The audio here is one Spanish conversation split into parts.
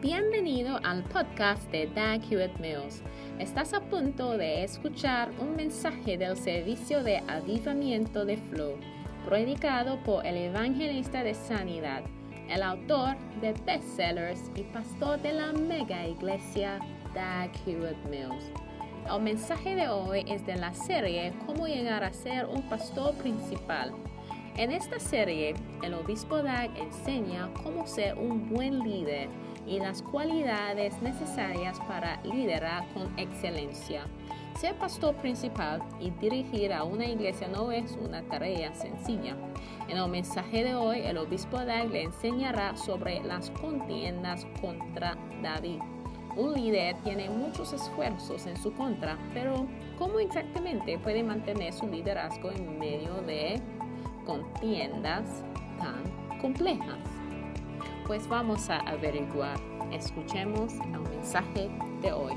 Bienvenido al podcast de Dag Hewlett-Mills. Estás a punto de escuchar un mensaje del servicio de avivamiento de Flow, predicado por el evangelista de sanidad, el autor de bestsellers y pastor de la mega iglesia Dag Hewlett-Mills. El mensaje de hoy es de la serie Cómo llegar a ser un pastor principal. En esta serie, el obispo Dag enseña cómo ser un buen líder y las cualidades necesarias para liderar con excelencia. Ser pastor principal y dirigir a una iglesia no es una tarea sencilla. En el mensaje de hoy, el obispo Dag le enseñará sobre las contiendas contra David. Un líder tiene muchos esfuerzos en su contra, pero ¿cómo exactamente puede mantener su liderazgo en medio de contiendas tan complejas? Pues vamos a averiguar. Escuchemos el mensaje de hoy.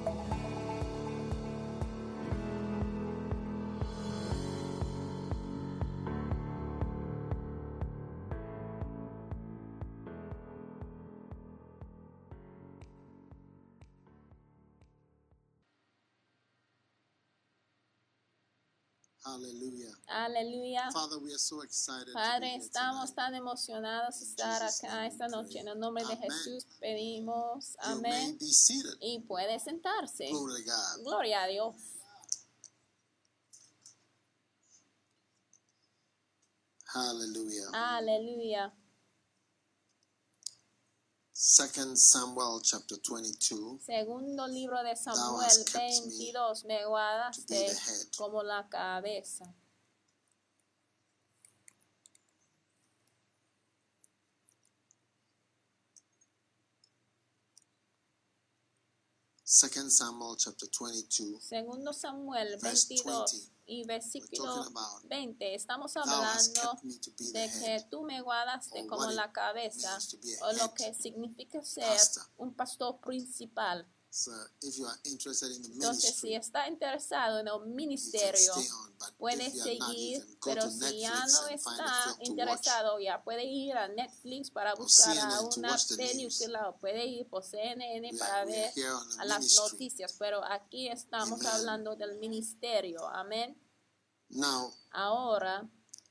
Hallelujah. Aleluya. Father, we are so excited to be Padre, here estamos tonight. tan emocionados de estar acá esta noche. En el nombre de Amen. Jesús pedimos. You may Amén. be seated. Y puede sentarse. Glory to God. Gloria a Dios. Hallelujah. Aleluya. 2 Samuel chapter 22. Segundo libro de Thou Samuel hast kept me 22. Me to be guardaste the head. como la cabeza. Second Samuel chapter 22. Segundo Samuel Verse 22 20. y We're versículo talking about 20. Estamos Thou hast hablando kept me to be the de que head. tú me guardaste Or como what la it cabeza, means to be a o lo head que significa ser pastor. un pastor principal. So if you are interested in the Entonces, si ministry, está interesado en el you can ministerio, stay on. But puede if you are not, you seguir, can go pero to si ya Netflix no and find a está film to watch. interesado, ya puede ir a Netflix para Or buscar a CNN to una watch the news. película, o puede ir por CNN We para are ver here on the a las ministry. noticias, pero aquí estamos Amen. hablando del ministerio. Amén. Now, Ahora,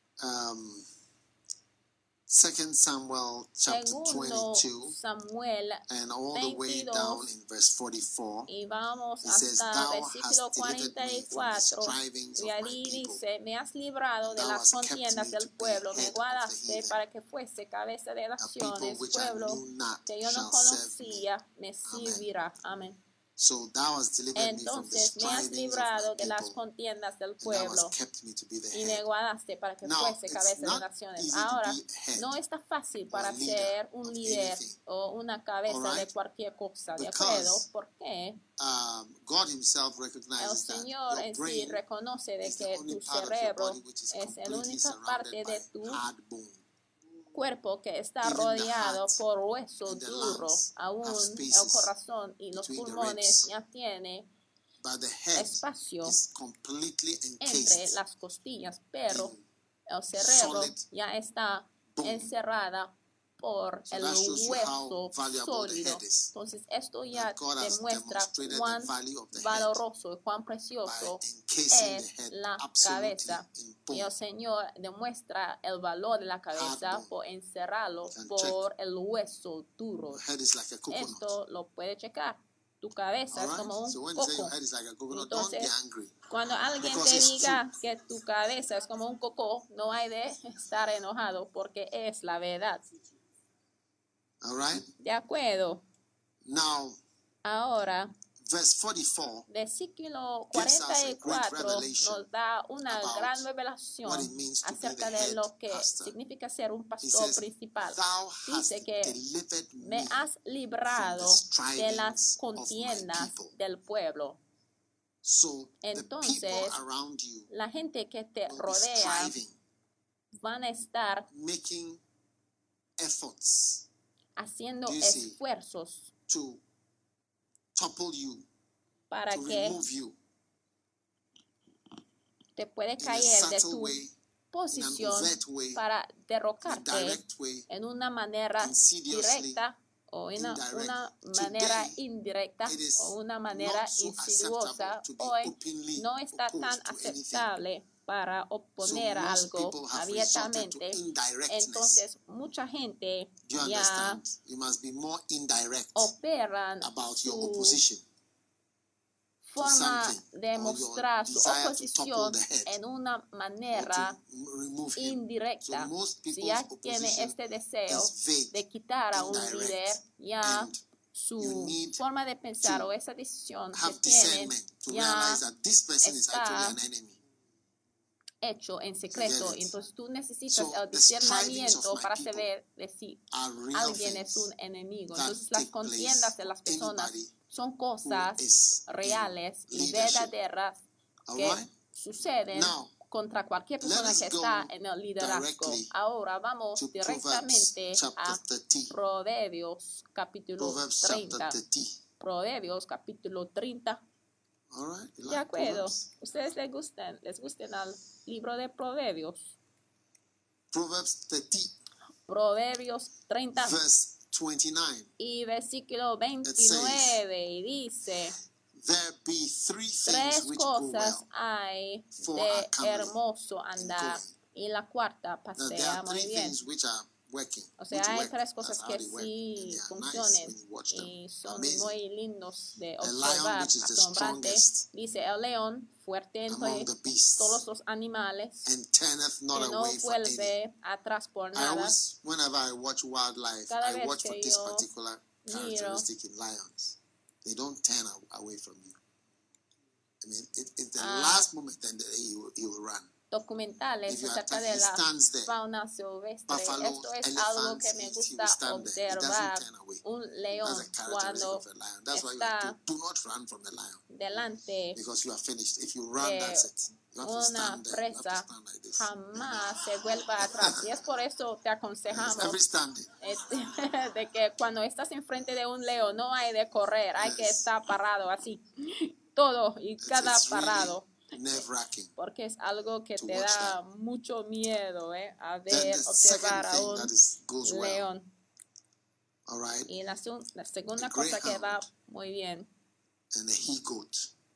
2 Samuel chapter segundo 22 Samuel and all the way down 22, in verse 44, y vamos it says, hasta Thou versículo hast delivered me from the 44, strivings y of my allí people. dice, me has librado de Thou las hast kept contiendas me del to be pueblo, head me of the guardaste heathen. para que fuese cabeza de A people naciones, which I pueblo knew not que yo no shall serve me. conocía, me servirá. Amén. So thou hast delivered me from the Entonces me has strivings of librado my de las people, contiendas del and thou pueblo, hast kept me to be the y me head. guardaste para que Now, fuese it's cabeza de not naciones. easy to Ahora, be a head no está fácil or para a leader ser un of líder anything. o una cabeza All de right? cualquier cosa, ¿de Because, acuerdo? Porque God himself el recognizes that Señor your en sí brain reconoce de is the que only tu part of your cerebro body which is es la completely única surrounded parte by de tu hard bone. cuerpo que está Even the rodeado heart por hueso and the duro. lungs Aún have el spaces corazón y los between the pulmones ribs. ya tiene But the head espacio is completely entre encased las costillas, pero in el cerebro solid ya está bone. encerrada por So el that shows you how hueso valuable the sólido. head is. Entonces esto ya That God has demuestra demonstrated cuán the value of the head valoroso y cuán by precioso encasing es the head la absolutely cabeza. in Y el bone. Señor demuestra el valor de la cabeza bone. por encerrarlo You can por el hueso duro. The head is like a coconut. Esto lo puede checar. Tu cabeza All es right? como un So when you say coco. your head is like a coconut, don't be Entonces, angry. cuando alguien Because te it's diga que tu cabeza es como un coco, no hay de estar enojado porque es la verdad. All right? ¿De acuerdo? Now, Ahora, verse 44 versículo gives us a great 44 revelation nos da una about gran revelación what it means to be acerca the de head lo que pastor. significa ser un He pastor says, principal. Thou hast Dice que delivered me me has librado from the de las strivings of my contiendas people. del pueblo. So the Entonces, people around you la gente que te will be rodea striving, van a estar making efforts haciendo Do you see? esfuerzos to topple you, para to que remove you te puede in a caer de subtle tu way, in an posición overt way, para in a derrocarte direct way, en una manera insidiously, directa o una indirectly. manera Today, indirecta it is o una manera not so insidiosa, acceptable to be hoy openly no está tan opposed to anything. aceptable para So oponer a most algo people have resorted to abiertamente. indirectness. Entonces, mucha gente Do you ya understand? You must be more indirect operan about your su opposition to forma something, de or mostrar your su desire to oposición topple the head, en una or manera to remove him. So indirecta. most Si people's ya tiene opposition este deseo is vague, de quitar a un indirect, líder, ya and su you need forma de pensar to o esa decisión que have tienen discernment to ya realize that this person is actually está an enemy. hecho en secreto. You get it? Entonces tú necesitas So el the strivings discernimiento of my para people saber de si are real alguien es un things enemigo. that Entonces las take place contiendas de for las personas anybody son who cosas is in reales y leadership. verdaderas All que right? suceden Now, contra cualquier let persona us que go está en el liderazgo. directly Ahora vamos to directamente Proverbs chapter a 30. Proverbios capítulo Proverbs 30. chapter 30. Proverbios capítulo 30. All right? You De like acuerdo. Proverbs? ¿Ustedes les gustan al libro de Proverbios? Proverbs 30, Proverbios 30 verse 29. y versículo 29 y dice: There be three things tres which go cosas well hay for de our comely hermoso andar going. y la cuarta Now, there pasea are muy three bien. things which are working. O sea, which hay work. tres cosas That's how que they work. sí And they are funcionen nice when you watch them. y son Amazing. muy lindos de A lion, observar, which is the asombrante. strongest Dice el león, fuerte among entre the beasts, todos los animales, and turneth not que no away for any. vuelve atrás por I nada. always, whenever I watch wildlife, Cada I vez watch for que this yo particular miro characteristic in lions. They don't turn away from you. I mean, it's the Ah. last moment then he will run. documentales If you acerca attack, de he la stands there. fauna silvestre. Buffalo, Esto es algo elephants, que me he gusta will stand there. He doesn't observar. turn away. Un That's león a characteristic cuando of a lion. That's why you está have to do not run from the lion, delante because you are finished. If you run, that's it. You have to una stand there. You have to presa, stand like this. jamás se vuelva atrás. Y es por eso te It's aconsejamos every standing. de que cuando estás enfrente de un león no hay de correr, hay que estar parado así, todo y cada It's parado. really nerve-wracking. Porque es algo que to te watch da mucho miedo, a Then ver, the observar second a thing un that goes well, león. all right, Y la segunda The cosa que va greyhound. muy bien, and the he-goat.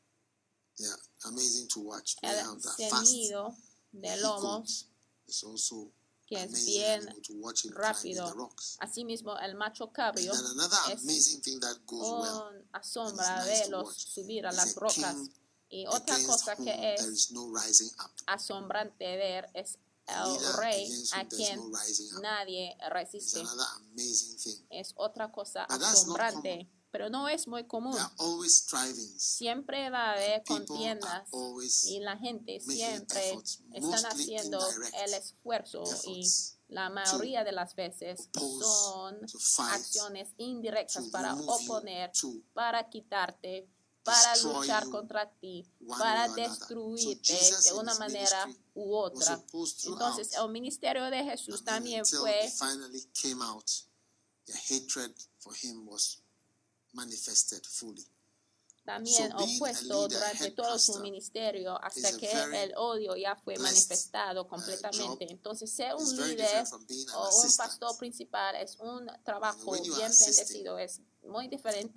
Yeah, amazing to watch. el Greyhounds are fast. sonido The de he-goat lomos, is also que es amazing bien animal to watch him rápido. climbing the rocks. Asimismo, el macho And cabrio then another es amazing thing that goes well asombra and it's nice to verlos watch subir a is las a rocas. king Y otra against cosa whom que there es is no rising up. asombrante ver es A el leader rey against a whom there is quien no rising up. nadie It's resiste. another amazing thing. Es otra cosa But that's not asombrante, pero no es muy común. There are always strivings. Siempre va a haber People are contiendas always y la gente making siempre efforts, están mostly haciendo indirect el esfuerzo y efforts la mayoría de las veces oppose, son to fight, acciones indirectas to para remove you, oponer, to para quitarte, para destroy luchar you contra ti, one para way or another. destruirte So Jesus de in una his manera ministry u was otra. opposed throughout. Entonces el ministerio de Jesús I mean, también until fue it finally came out, the hatred for him was manifested fully. también So being opuesto a leader, durante head todo su pastor, ministerio hasta is a que very el odio ya fue blessed, manifestado completamente. job. Entonces, ser It's un very líder different from being an o un assistant. pastor principal es un trabajo when you are bien assisting, bendecido, es muy diferente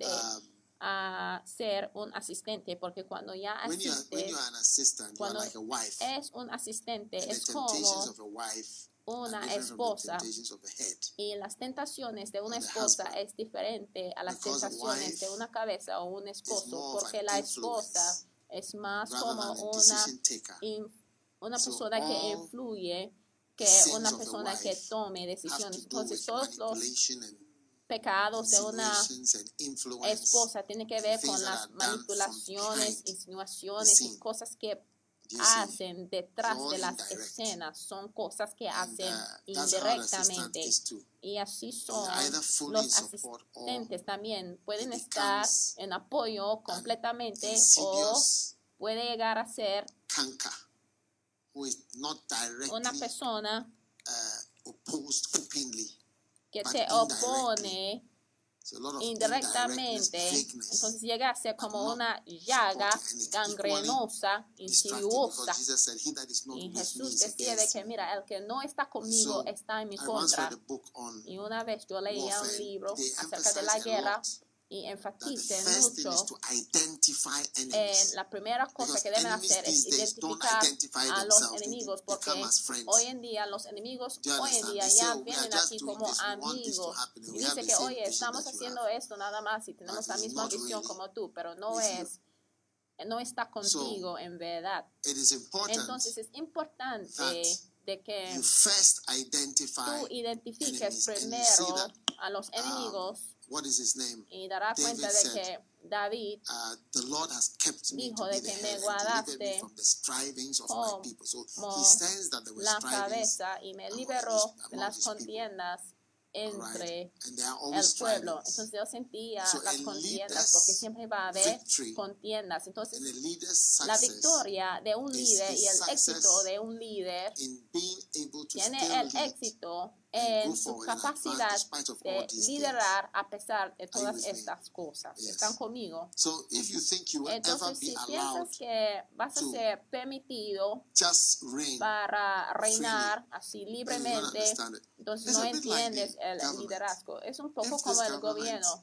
a ser un asistente, porque cuando ya when you asistes, are an assistant, you are cuando like a wife. es un asistente, And es the como temptations of a wife una are different from the esposa. temptations of a head. Y las tentaciones de una Or the esposa husband. es diferente a las Because a tentaciones wife de una cabeza o un is esposo, more of porque an la influence esposa es más rather como than a una, decision taker. una So persona que all influye que sins una of a persona wife que tome have decisiones. to do Entonces with todos los manipulation and pecados de una insinuations and influence. esposa tienen que ver things con that las are done from manipulaciones, behind insinuaciones the y scene. cosas que You see? hacen detrás It's all de las indirect. escenas, son cosas que And, hacen that's how an assistant indirectamente. is too. Y así son They're either fully los in support or asistentes también. Pueden it estar becomes en apoyo completamente o insidious puede llegar a ser canker who is not una directly persona opposed openly, que but se indirectly opone indirectamente, entonces llega a ser como una llaga gangrenosa, insidiosa. Y Jesús decía de que, mira, el que no está conmigo está en mi contra. Y una vez yo leía un libro acerca de la guerra y enfatizan mucho en la primera cosa que deben hacer es identificar a los enemigos, porque hoy en día los enemigos ya vienen aquí como amigos y dice que oye, estamos haciendo esto nada más y tenemos la misma visión como tú, pero no está contigo en verdad. Entonces es importante de que tú identifiques primero a los enemigos. Y dará cuenta de que David dijo de que me guardaste como la cabeza y me liberó de las contiendas entre el pueblo. Entonces yo sentía las contiendas porque siempre va a haber contiendas. Entonces la victoria de un líder y el éxito de un líder tiene el éxito en su capacidad de liderar a pesar de todas estas cosas. ¿Están conmigo? Entonces, si piensas que vas a ser permitido para reinar así libremente, entonces no entiendes el liderazgo. Es un poco como el gobierno.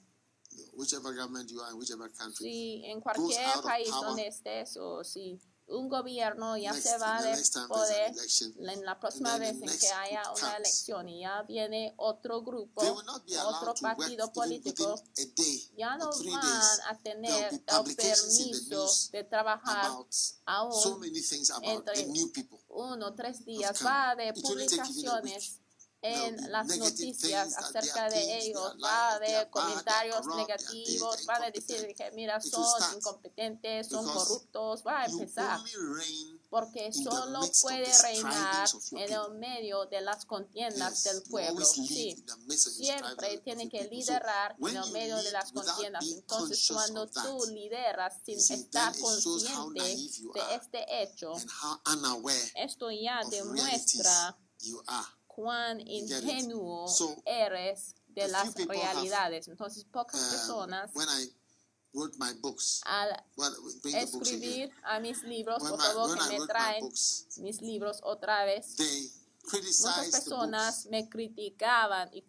Si en cualquier país donde estés o si un gobierno ya se va de poder en la próxima vez en que haya una elección y ya viene otro grupo, otro partido político, ya no van a tener el permiso de trabajar aún entre 1 o 3 días. Va a haber publicaciones en las noticias acerca de ellos, va a haber comentarios negativos, van a decir que mira, son incompetentes, son corruptos, va a empezar, porque solo puede reinar en el medio de las contiendas del pueblo. Sí, siempre tiene que liderar en el medio de las contiendas. Entonces, cuando tú lideras sin estar consciente de este hecho, esto ya demuestra cuán ingenuo eres de las realidades. Entonces, pocas personas al escribir a mis libros, por favor que me traen mis libros otra vez, muchas personas me criticaban y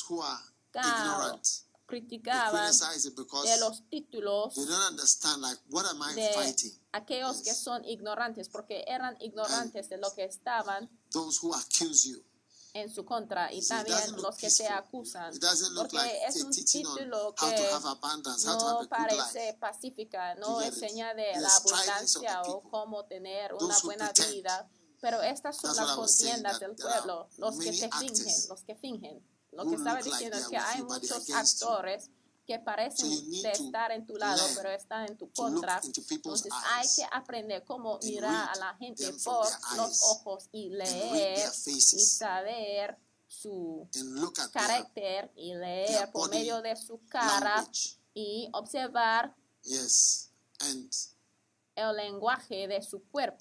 criticaban de los títulos de aquellos que son ignorantes, porque eran ignorantes de lo que estaban en su contra, y también los que te acusan, porque es un título que no parece pacífica, no enseña de la abundancia o cómo tener una buena vida, pero estas son las contiendas del pueblo, los que fingen. Lo que estaba diciendo es que hay muchos actores que parecen de estar en tu lado, pero están en tu contra. Entonces hay que aprender cómo mirar a la gente por los ojos y leer y saber su carácter y leer por medio de su cara y observar el lenguaje de su cuerpo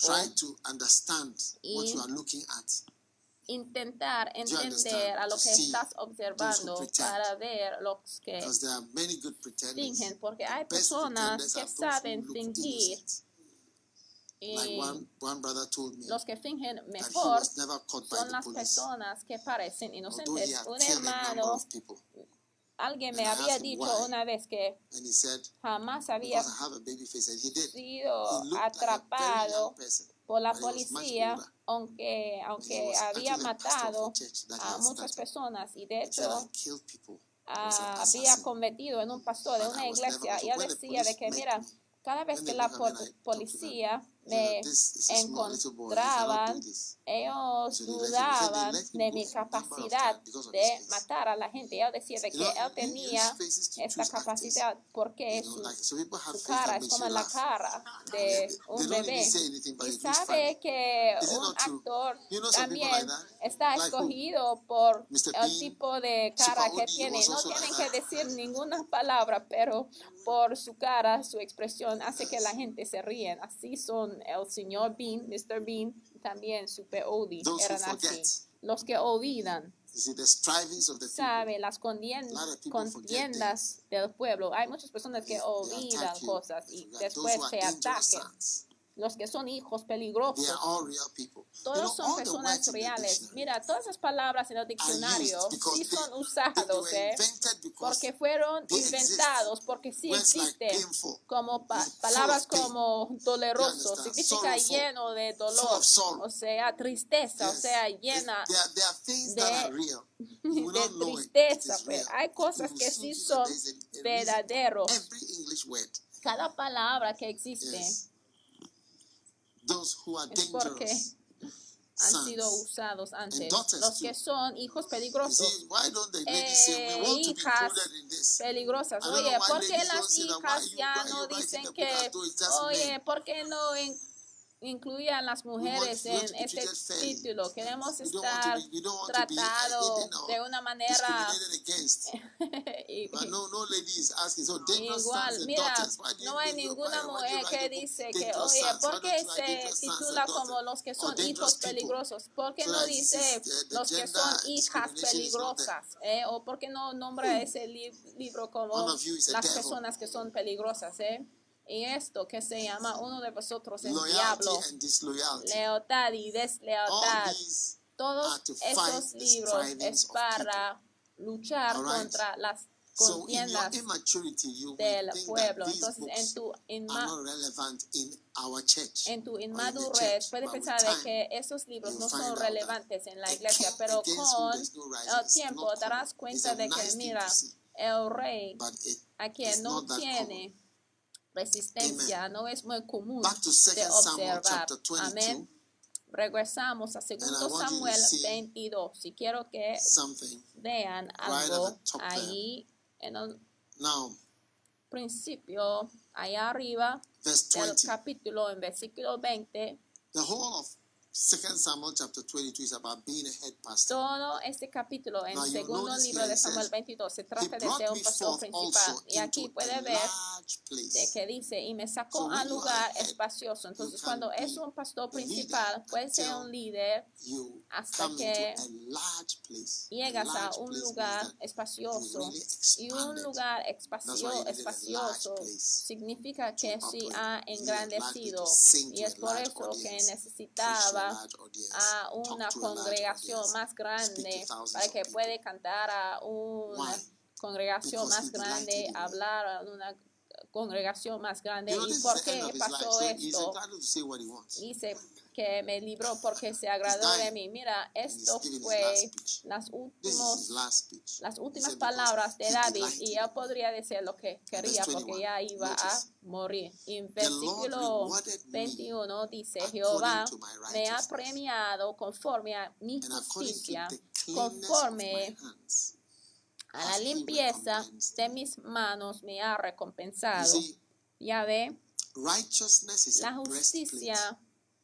y intentar entender a lo que estás observando para ver los que fingen, porque hay personas que saben fingir y los que fingen mejor son las personas que parecen inocentes. Un hermano, alguien me había dicho una vez que jamás había sido atrapado por la policía, aunque había matado a muchas personas, y de hecho había cometido en un pastor de una iglesia, y él decía de que mira, cada vez que la policía me encontraban, ellos dudaban de mi capacidad de matar a la gente. Él decía de que él tenía esta capacidad porque su cara es como la cara de un bebé. Y sabe que un actor también está escogido por el tipo de cara que tiene. No tienen que decir ninguna palabra, pero por su cara, su expresión hace que la gente se ríe. Así son el señor Bean, Mr. Bean, también Super Odie, eran así. Los que olvidan, You see, the strivings of the people. sabe las A lot of people forget contiendas del pueblo. Hay muchas personas que They olvidan attack you. cosas They y forget. Those después who are se dangerous ataquen. sons, Los que son hijos they peligrosos, are all real people. todos son all the personas words in the reales. dictionary Mira, todas esas palabras en el are diccionario used because sí they son were usados, invented because porque fueron they inventados, exist. porque sí Words like existen, painful, como full of palabras pain. como You doloroso, understand? significa Sorrowful, lleno de full dolor, of sorrow. o sea, tristeza, o Yes. sea, llena There are things that are de, real. You will de not know it tristeza. is Pues real. hay You cosas will que soon sí see that son there is a reason for verdaderos. every English word. Cada palabra que existe Yes. Those who are es porque dangerous han sido sons usados and antes. daughters Los que too. son hijos You peligrosos, see, why don't the ladies say we want to be hijas included in this? peligrosas. I don't Oye, know why ¿por qué ladies las don't say that. hijas ya Why no you writing dicen the book que, as though it's just oye, men? ¿por qué no incluían las mujeres we want en to be este treated fairly. título? Queremos We don't want to estar be, we don't want to be tratados hidden or de una manera discriminated against. y- But no lady is asking. So dangerous igual. sons and Mira, daughters. Why do you no hay why ninguna you mujer write que the book dice que, dangerous oye, sons? ¿por Why qué don't you write se dangerous sons titula and como daughters? los que Or son dangerous hijos people? peligrosos? ¿Por qué So no that dice the los que gender son hijas discrimination is not there. peligrosas? ¿O por qué no nombra ese libro One como of you is a las devil. personas que son peligrosas? Y esto que se llama uno de vosotros es Loyalty diablo, and disloyalty. lealtad y All deslealtad. these Todos are to esos fight the libros strivings es of para luchar All right? contra las So in your contiendas immaturity, you will del think that pueblo. these Entonces, books are not relevant in our church. en tu or in the inmadurez church. puedes But with pensar de time, que esos libros you'll no find son out relevantes en la a iglesia, king pero against whom con there's no rising el is tiempo not darás common. It's cuenta a de que, nice thing mira, to see, el rey but a quien it's no not that tiene resistencia, Amen. no es muy común Back to 2 de Samuel observar. chapter 22. Amén. Regresamos a 2 And I want you to Samuel see 22. Si quiero que something vean right algo at the top ahí en el now. principio, allá arriba Verse del 20. capítulo, en versículo 20. The whole of 2 Samuel chapter 22 is about being a head pastor. Todo este capítulo en Now, el you'll segundo notice libro here de it Samuel says, 22 se He trata de brought ser un me pastor forth principal. also Y aquí into puede a ver large de place. que dice, y me sacó So a when un you lugar are head, espacioso. Entonces, you cuando can es be un pastor the leader principal, puede ser until un líder You hasta come que into a large place. llegas a large un place lugar means that espacioso. you really Y un expanded. lugar That's why you needed a large espacioso place significa que to sí operate. ha You needed a large place engrandecido. to sing Y to es a por large eso que audience, preach to a necesitaba large audience, a talk una to a large congregación audience, más speak to grande thousands para of que people. pueda cantar a una Why? congregación Because más he delighted grande, in me. hablar a una congregación más grande. You know, ¿Y this por is the end qué of his life, pasó so he's esto? entitled to say what he wants. Dice que me libró porque se agradó de mí. Mira, esto giving his fue last speech. las This is his last speech. las He últimas said because palabras de he David, delighted y in él me. podría decir lo que quería Verse porque 21, ya iba a notice. morir. Y en The Lord versículo rewarded me 21 dice, according Jehová to my me ha righteousness premiado conforme a mi and according to justicia, the cleanness of conforme my hands. a la has he limpieza recompensed de me. mis manos me ha You recompensado. see, Ya ve, righteousness is la a breastplate justicia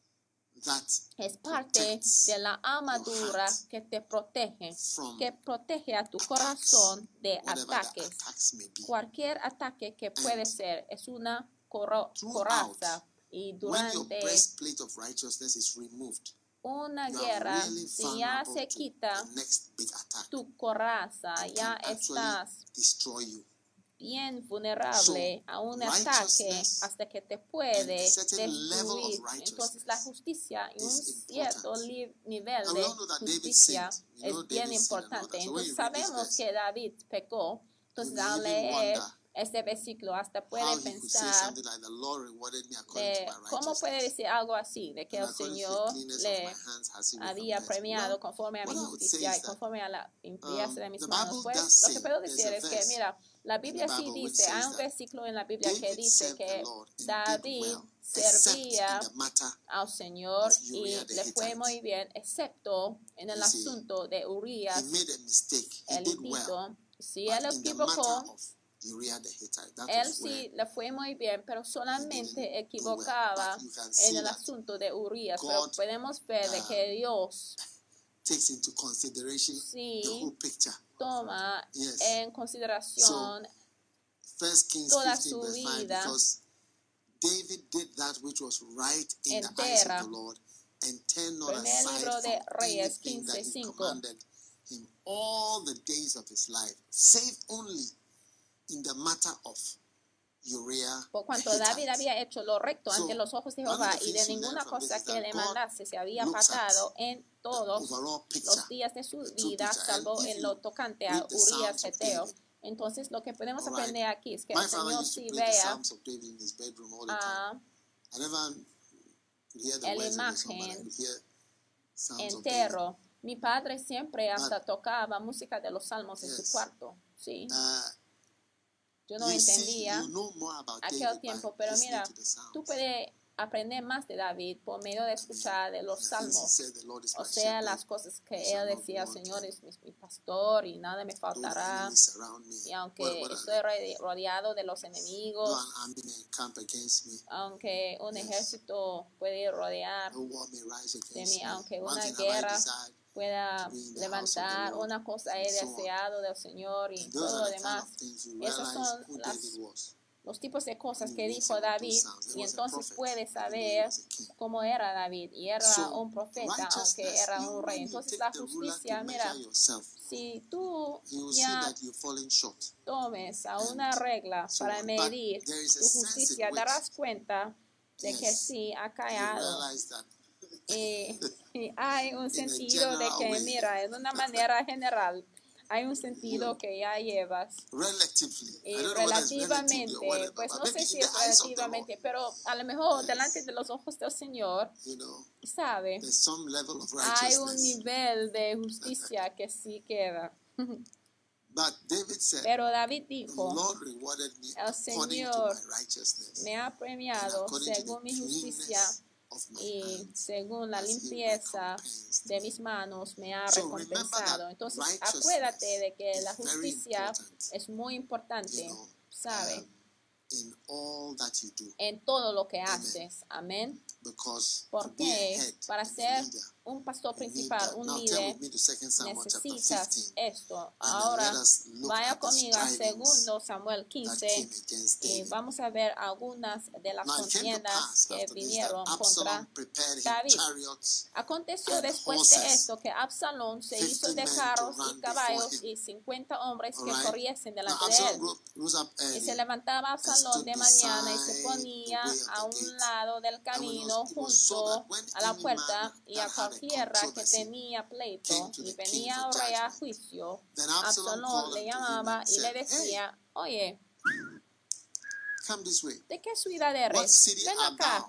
that es parte protects de la armadura heart que te protege, from que protege a tu attacks, corazón de whatever the ataques. attacks may be. Cualquier ataque que puede ser es una Throughout, coraza. Y when your durante breastplate of righteousness is removed, una you are guerra, really si ya vulnerable se to quita the next big attack tu coraza, that ya can actually estás destroy you. bien vulnerable a un ataque righteousness hasta que te puede and a certain level of destruir. righteousness Entonces la justicia y un is cierto nivel And de we all know that David justicia sinned. You know es bien David sinned and all importante. that. So when Entonces you read this sabemos verse, que David pecó. Entonces you may al even leer wonder este versículo hasta how puede he could say pensar something like, the Lord rewarded me according de to my cómo puede righteousness. decir algo así, de que And el according to the Señor cleanness of le my hands has he había recompensed me. premiado Well, conforme a mi what I would say justicia is y that, conforme a la limpieza de mis the manos. Bible Pues does lo que say, puedo there's decir a es que, verse mira, la in the Biblia sí Bible which dice, hay says un that versículo en la Biblia que David dice served the que Lord and did David well, except servía in the matter al Señor of y Uriah the le fue Hittite. muy bien, excepto en el You see, asunto de He Urias, made a mistake. He el did well. hitito. Si But él in the matter equivocó, of Uriah the Hittite, that él was sí where le fue muy bien, pero he solamente didn't do well. equivocaba But you can en see el that asunto de Urias. Pero God podemos ver de que Dios takes into consideration sí the whole picture. toma Yes. en consideración 1 Kings toda 15 su verse 5, vida because David did that which was right in the eyes of entera. the Lord and turned not Primer aside libro de from Reyes anything that he 15:5. commanded him all the days of his life, save only in the matter of Uriah. Por cuanto David había hecho lo recto ante los ojos de Jehová y de ninguna cosa que le mandase se había apartado en todos los días de su vida, salvo en lo tocante a Urías Heteo. Entonces, lo que podemos aprender aquí es que el Señor sí vea la imagen entero. Mi padre siempre hasta tocaba música de los salmos en su cuarto. Sí. Yo no entendía aquel tiempo, pero mira, tú puedes aprender más de David por medio de escuchar de los salmos. O sea, las cosas que él decía: Señor es mi pastor y nada me faltará. Y aunque estoy rodeado de los enemigos, aunque un ejército puede rodear de mí, aunque una guerra pueda levantar, una cosa he deseado del Señor y todo lo demás. Esos son los tipos de cosas que dijo David, y entonces puedes saber cómo era David. Y era un profeta, aunque era un rey. Entonces la justicia, mira, si tú ya tomes a una regla para medir tu justicia, darás cuenta de que sí ha callado. Y hay un sentido de que, mira, de una manera general, hay un sentido que ya llevas. Y relativamente, pues no sé si es relativamente, pero a lo mejor delante de los ojos del Señor, ¿sabe? Hay un nivel de justicia que sí queda. Pero David dijo: el Señor me ha premiado según mi justicia y según la limpieza de mis manos me ha recompensado. Entonces acuérdate de que la justicia es muy importante, ¿sabe? En todo lo que haces. Amén. Porque para ser un pastor principal, un líder, necesitas esto. Ahora vaya conmigo a 2 Samuel 15 y vamos a ver algunas de las contiendas que vinieron contra David. Aconteció después de esto que Absalón se hizo de carros y caballos y 50 hombres que corriesen delante de él. Y se levantaba Absalón de mañana y se ponía a un lado del camino junto a la puerta, y a cualquiera que tenía pleito y venía al rey a juicio, Absalón le llamaba y le decía: oye, ¿de qué ciudad eres? Ven acá.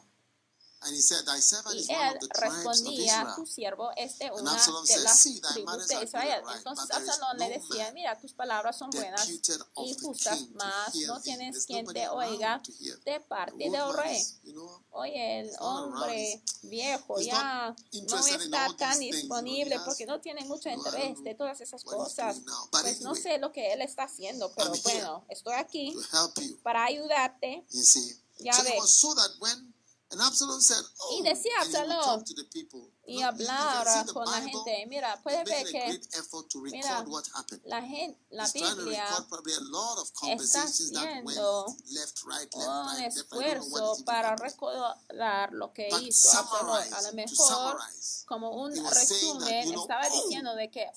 Y él respondía: tu siervo es de una de las tribus de Israel. Entonces Absalón le decía: mira, tus palabras son buenas y justas, mas no tienes quien te oiga de parte del rey. Oye, el hombre viejo ya no está tan disponible porque no tiene mucho interés de todas esas cosas. Pues no sé lo que él está haciendo, pero bueno, estoy aquí para ayudarte. Ya ves. Y decía Absalón, y hablar con la gente: mira, puede ver que, mira, la Biblia está haciendo un esfuerzo para recordar lo que hizo Absalón. A lo mejor, como un resumen, estaba diciendo de que,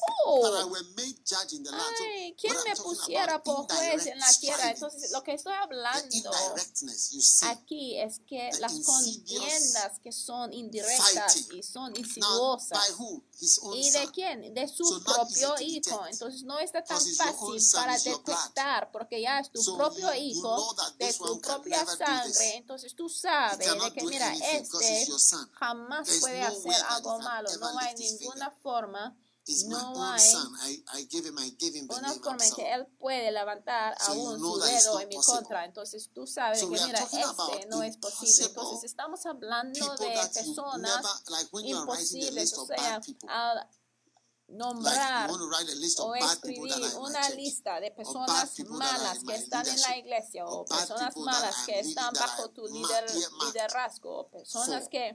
ay, ¿quién me pusiera por juez en la tierra? Entonces, lo que estoy hablando aquí es que las contiendas que son indirectas y son insidiosas. ¿Y de quién? De su propio hijo. Entonces no está tan fácil para detectar, porque ya es tu propio hijo, de tu propia sangre. Entonces tú sabes de que, mira, este jamás puede hacer algo malo. No hay ninguna forma. No hay una forma en que él puede levantar aún su dedo en mi contra. Entonces tú sabes que, mira, este no es posible. Entonces estamos hablando de personas imposibles. O sea, al nombrar o escribir una lista de personas malas que están en la iglesia, o personas malas que están bajo tu liderazgo, o personas que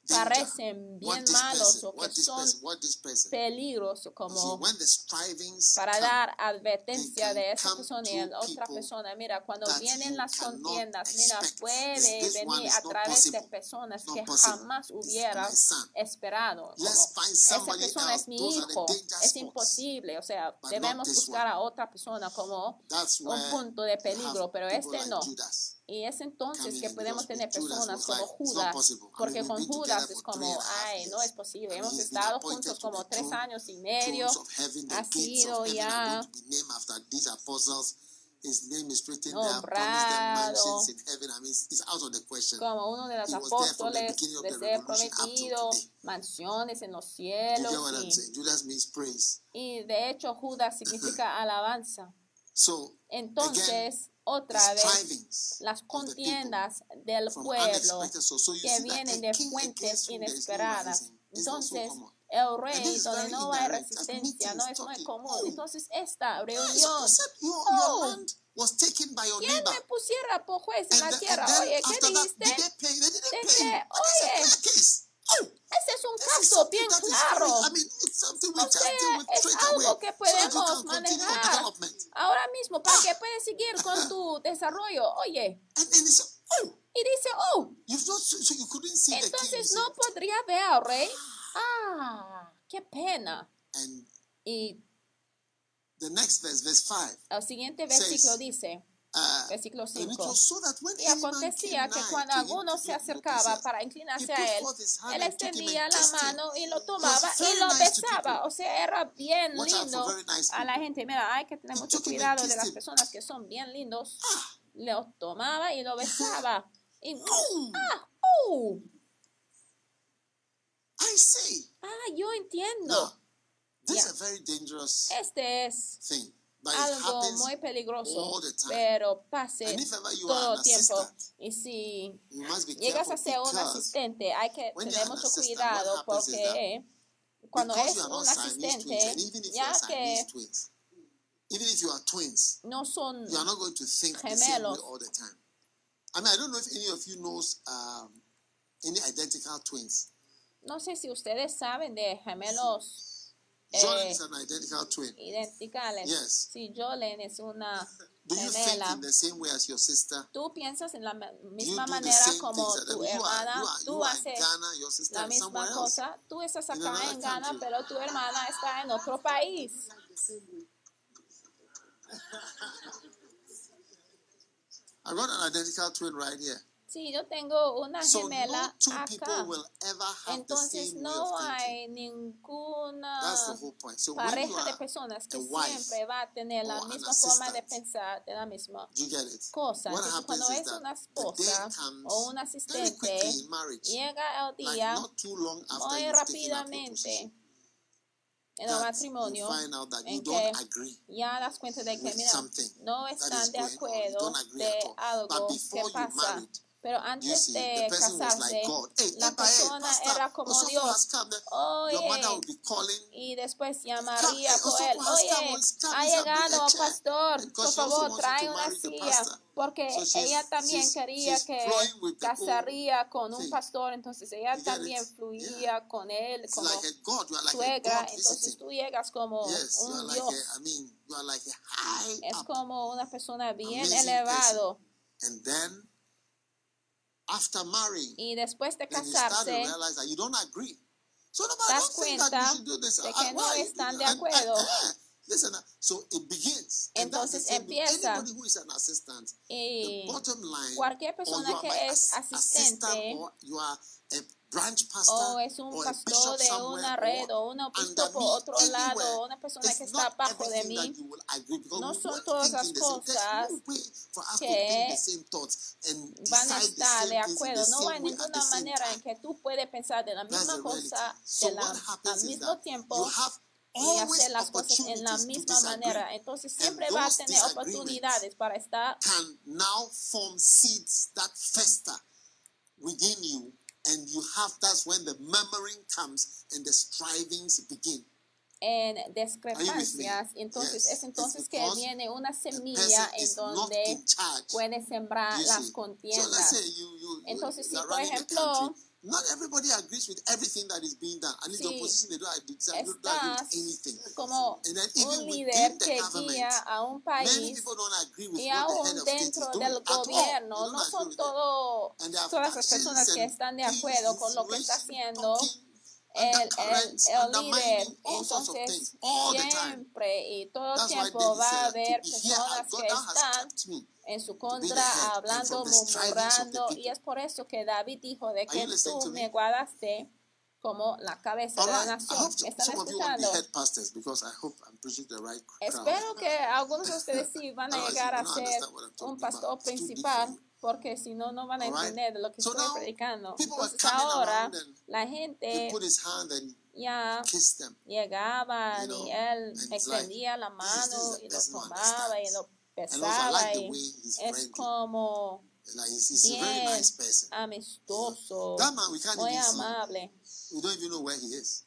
parecen bien malos o que son what this person. peligros, See, como when the strivings para come, dar advertencia they de can esa come persona y a to la otra people persona. Mira, cuando that vienen you las cannot contiendas, mira, expect. puede This one venir is a not través de possible. personas It's que not possible. jamás This is hubieras my son. esperado. Let's Como, find esa somebody persona else. es mi Those are the hijo, danger es spots. imposible. O sea, But not debemos this buscar one. a otra persona como That's un where punto de you have peligro, pero people este like no. Judas Y es entonces coming que in, podemos because tener with Judas personas was como like, it's not Judas, possible. I mean, porque we've con been Judas together es for como, 3.5 ay, no years. es posible, I mean, hemos he's been estado appointed juntos to como the 3 años y medio, thrones of heaven. The ha gates of sido heaven are ya going to be named after these apostles. His name is written there. Promised them nombrado mansions in heaven. I mean, it's out of the question. como uno de los He was there from the apóstoles, beginning of the desde revolution up to prometido today. mansiones en los Do you get cielos what I'm saying? Judas means praise. y de hecho Judas significa alabanza. So, again, Entonces, otra the vez, strivings las of the people contiendas del from pueblo unexpected sources. So you que see that vienen a de king fuentes against whom there is no inesperadas. rising is also Entonces, common. el And rey this is donde very no hay indirect. Just resistencia no meetings, es muy talking. común. Oh, Entonces, esta so reunión, you said your oh, land was taken by your ¿quién neighbor. me pusiera por juez en la And tierra? then Oye, ¿qué after that, dijiste? did they pay? They didn't De pay you. que, And it's a oye, clear case. Oh, ese es un this is caso something bien that is claro. very, I mean, it's something we O just sea, deal with es straight away. algo que So that you podemos can continue your manejar development. ahora mismo para que puedas seguir con tu desarrollo. Oye, And then it's, oh, y dice, oh, you've not, so you couldn't see the king. You entonces see. no podría ver al rey. Ah, qué pena. And Y the next verse, verse 5, el siguiente versículo says, dice, versículo and it 5. was so that when Y any man acontecía came que nigh cuando to him alguno to se do acercaba obeisance, para he inclinarse put a él, forth his hand él and took him extendía and la kissed him. mano y lo He tomaba was y very lo nice to besaba. people. O sea, era bien Watch out for lindo very nice a la people. gente. Mira, hay que tener He mucho took him and cuidado de kissed las him. personas que son bien lindos. Ah, Lo tomaba y lo besaba. Y, oh, oh, I see. yo entiendo. Now, this Ya. is a very dangerous Este es thing, but it algo happens muy peligroso, all the time. pero pase And if ever you todo are el an tiempo. assistant, Y si you must be llegas careful a ser un because asistente, hay que when tener you're an mucho assistant, cuidado what happens is that porque cuando because es you are not un Siamese twins, asistente, and even if you ya are Siamese que twins, even if you are twins, no son you are not going to think the same way gemelos. all the time. I mean, I don't know if any of you knows any identical twins. No sé si ustedes saben de gemelos Jolene is an identical twin. identicales. Yes. Si Jolene es una Do you think gemela, in the same way as your sister? tú piensas en la Do you misma do the manera same como things that tu you hermana, are tú in haces Ghana, your sister la is somewhere misma else. cosa, tú estás In acá another en Ghana, country. pero tu hermana está en otro país. I got an identical twin right here. Sí, yo tengo una So no gemela two acá. people will ever have the Entonces same way no of thinking. hay ninguna That's the whole point. So when you pareja de are, personas que a wife siempre va a tener la or an misma forma de assistant, pensar, de la misma do you get it? cosa. What Entonces, happens cuando is es that una the day esposa comes o un very asistente, quickly in marriage, llega el like día not too long after muy you've taken up your rápidamente position, en el that matrimonio, you find out that you en que don't agree ya das cuenta de que, with mira, something no that is están de going on. You acuerdo don't agree de at all. But algo before que you pasa. married, Pero you antes see, de the person was like casarse, God. Hey, la persona pastor, era como Osofo has Dios. come. Your mother Oye, will be calling. y después Come, llamaría hey, por él. Osofo has come. Oye, He's come. ha He's bring llegado a el chair. pastor. And Por because she also favor, wants you trae to una marry the silla. pastor. Porque So ella también quería she's que flowing with the whole casaría con un thing. pastor. Entonces ella You get también it? fluía Yeah. con él It's como like a God. You are like a suegra. God Entonces visiting. tú llegas como Yes, you are un like Dios. you are like a high Es up, como una persona bien amazing elevado. person. And then, after marrying, Y después de then you start to casarse, realize that you don't agree. So no, but I das don't think that cuenta you should do this. de que no Why are you están doing de that? acuerdo. Listen, so it begins. And that's the Entonces same with empieza. anybody who is an assistant. The Y bottom line, cualquier or persona you are que my es assistant, asistente or you are a branch pastor, o es un or a pastor bishop de somewhere, una red o or un obispo under por me, otro anywhere. lado, una persona que It's está not bajo de everything that mí, you will agree, because no we son won't todas think las in the same. There's cosas no way for us to que think the same thoughts and van a decide the estar de same things in acuerdo. the No hay same way at the ninguna same manera time. en que tú puedes pensar de la That's misma the reality. cosa So what al happens is mismo that tiempo you have y always hacer las cosas en la opportunities to misma disagree. manera. Entonces And siempre va a those tener disagreements oportunidades para estar. can now form seeds that fester within you, and you have, that's when the murmuring comes and the strivings begin. en discrepancias, entonces Yes. es entonces It's que because viene una the semilla person en is not donde in charge. puede sembrar You las see. So let's contiendas. say you Entonces, si are por running the ejemplo, country. Not everybody agrees with everything that is being done. And in the si opposition, they don't agree estás with anything. como And then un even líder within the que government, guía a un many país people don't agree with y what the head aún of state is dentro doing del at all. They gobierno don't no agree son with it. And there are todas las factions personas que and están de peace, acuerdo con lo que está insinuation, haciendo talking, el undercurrents, líder. undermining, all sorts of Entonces, things, all the time. siempre y todo That's why tiempo David va a said, haber to be here, personas God que thou hast están kept me en su to be the contra, head, and hablando, from the strivings of the murmurando, y people. es por eso que David dijo de Are que you listening tú to me me? guardaste como la cabeza All de la right. I nación. hope ¿Me están some of you want to be escuchando? head pastors because I hope I'm preaching to the right crowd. Espero que algunos de ustedes sí van a Otherwise, llegar you a don't ser understand what I'm un talking pastor about. It's too deep for principal, you. porque si no, no van a All right. entender de lo que So estoy now, predicando. people were Entonces coming ahora around and la he gente put his hand and ya kissed them. llegaban You know, y él and it's like, extendía la this mano is the y lo person who tomaba y understands. lo And also, I besaba like the y way he's es friendly. como Like he's a very bien nice person. amistoso, That man, we can't muy even see. amable. We don't even know where he is.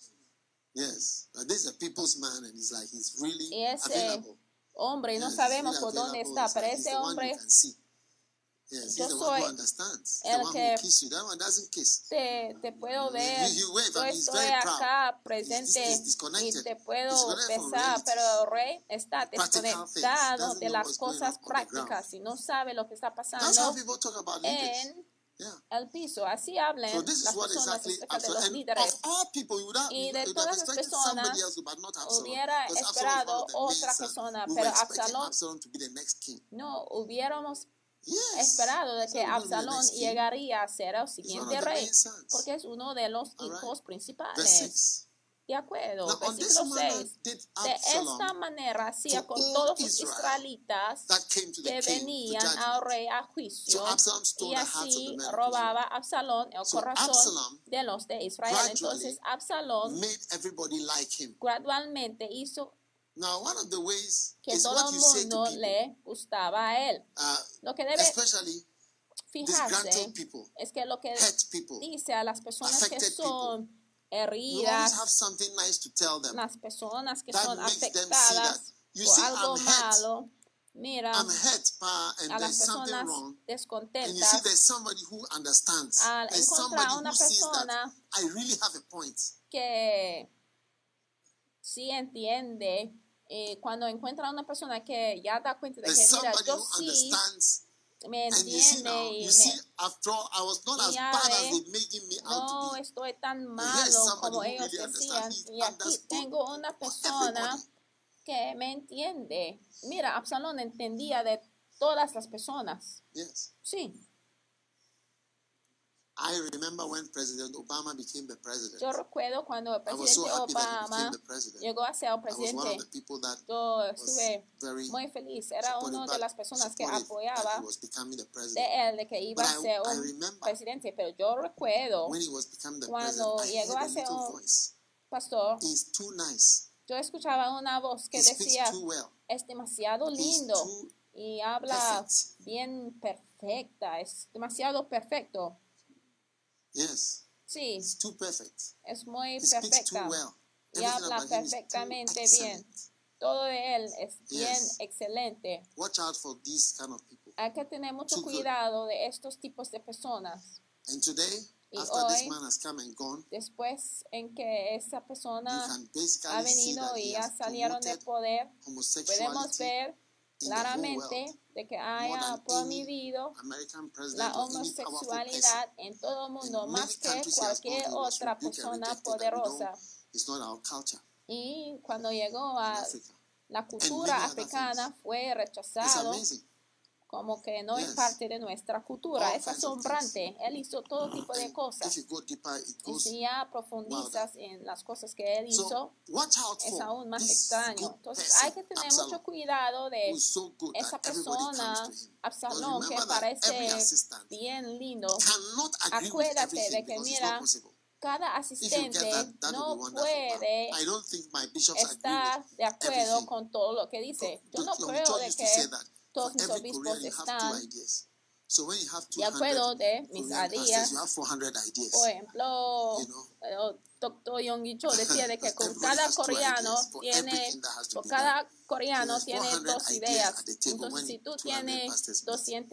Yes. But this is a people's man, and he's like, he's really Y ese available. hombre, no Yes, sabemos he's por really dónde available. está, It's pero like he's ese the one you hombre, can see. Yes, yo he's the one who soy understands. He's the el one que who kisses you. That one doesn't kiss. te puedo ver, You wave, yo I mean, he's estoy very proud. acá He's presente y disconnected. te puedo Disconnected from besar, reality. pero el rey está Practical things. desconectado Doesn't de know las what's going cosas on the ground. prácticas y no sabe lo que está That's how pasando people talk about leaders. en Yeah. el piso. Así hablan So this is las what personas exactly acerca de after, los and líderes. of all people, you would have, Y de you would have todas las expected somebody personas else, but not Absalom. hubiera Because Absalom is one esperado of the otra main persona, sons. We pero were expecting Absalón Absalom to be the next king. no hubiéramos Yes. esperado de So que we're gonna be the Absalón next king. llegaría a ser el He's one siguiente of the rey, main sons. porque es uno de los All right. hijos Verse principales. 6. De acuerdo, Now on this versículo manner 6. did De esta Absalom manera hacía to con all todos los Israel israelitas that came to the que king to venían al judgment. rey a juicio, So Absalom stole y the hearts of the así men of robaba Israel. a Absalón el So corazón Absalom de los de Israel. Entonces Absalón made everybody like him. gradualmente hizo Now, one of the ways que is todo what el you say to mundo people, le gustaba a él. Lo que debe especially fijarse disgruntled people, es que lo que hurt people, dice a las personas que affected son you always heridas, have something nice to tell them. las personas que That son makes them see that, afectadas you por see, algo I'm hurt. malo, mira I'm hurt, pa, and a las there's something personas wrong. And you see, descontentas there's somebody who understands. al There's encontrar somebody una who sees that persona I really have a point. que sí entiende. Cuando encuentra una persona que ya da cuenta de que There's mira, somebody yo who sí understands. me And you see entiende now, y you see, after all, I was not y as ya bad as ve, they making me out no to be. estoy tan But here's malo somebody como who ellos really decían. understands. He Y aquí understood tengo una persona everybody. que me entiende. Mira, Absalón entendía de todas las personas. Yes. Sí, I remember when President Obama became the president. yo recuerdo cuando el I was so presidente happy that he Obama became the president. llegó a ser el I was one of presidente. the people that Yo was estuve very muy feliz. Era supportive, una de las personas que supportive that apoyaba he was becoming the president. de él, de que iba But a ser I un remember presidente. Pero yo recuerdo when he was becoming the cuando president, I llegó heard a a ser little un voice. pastor, He's too nice. yo escuchaba una voz que He speaks decía, too well. es demasiado He's lindo too y habla perfect. bien perfecta, es demasiado perfecto. Yes. Sí, He's too perfect. es muy He speaks too perfecta well. y Everything habla about him is too perfectamente bien. excellent. Todo de él es bien Yes. excelente. Watch out for these kind of people. Hay que tener mucho Too good. cuidado de estos tipos de personas. And today, Y after this hoy, man has come and gone, después en que esa you persona can ha basically see venido that y he ya has salieron de promoted poder, podemos homosexuality ver in the whole claramente world. de que More haya than any prohibido American president la or any powerful person. homosexualidad en todo el mundo, In más many que countries he has gone cualquier to, he was otra rebuked and persona rejected, and we don't, poderosa. it's not our culture Y cuando llegó in a Africa. la And cultura many other africana things. fue It's rechazado amazing. como que no es Yes. parte de nuestra cultura. All Es kinds of asombrante. Él hizo todo tipo de And if cosas. you go deeper, it Y goes si ya profundizas en las cosas que él So hizo, watch out es for aún más this extraño. good Entonces person, hay que tener Absalom, mucho cuidado de who is so good esa that everybody comes persona, to him. Because Absalón, que remember that every parece assistant bien lindo. cannot agree with Acuérdate de everything que, because it's mira, not possible. cada If you get asistente that no would be wonderful. puede I don't think my bishops agree estar with de acuerdo everything. con todo lo que dice. Yo no John creo Cho de used to say que that for todos mis every obispos Korean you have two están ideas. So when you have De acuerdo 200 de mis Korean pastors, ideas, you have 400 ideas. por ejemplo, You know. el doctor Yonggi Cho decía de que con Everybody cada has two coreano ideas for tiene, everything that has to por be cada done. coreano So there's tiene 400 dos ideas ideas. at the table Entonces, when si tú 200 tienes pastors meet.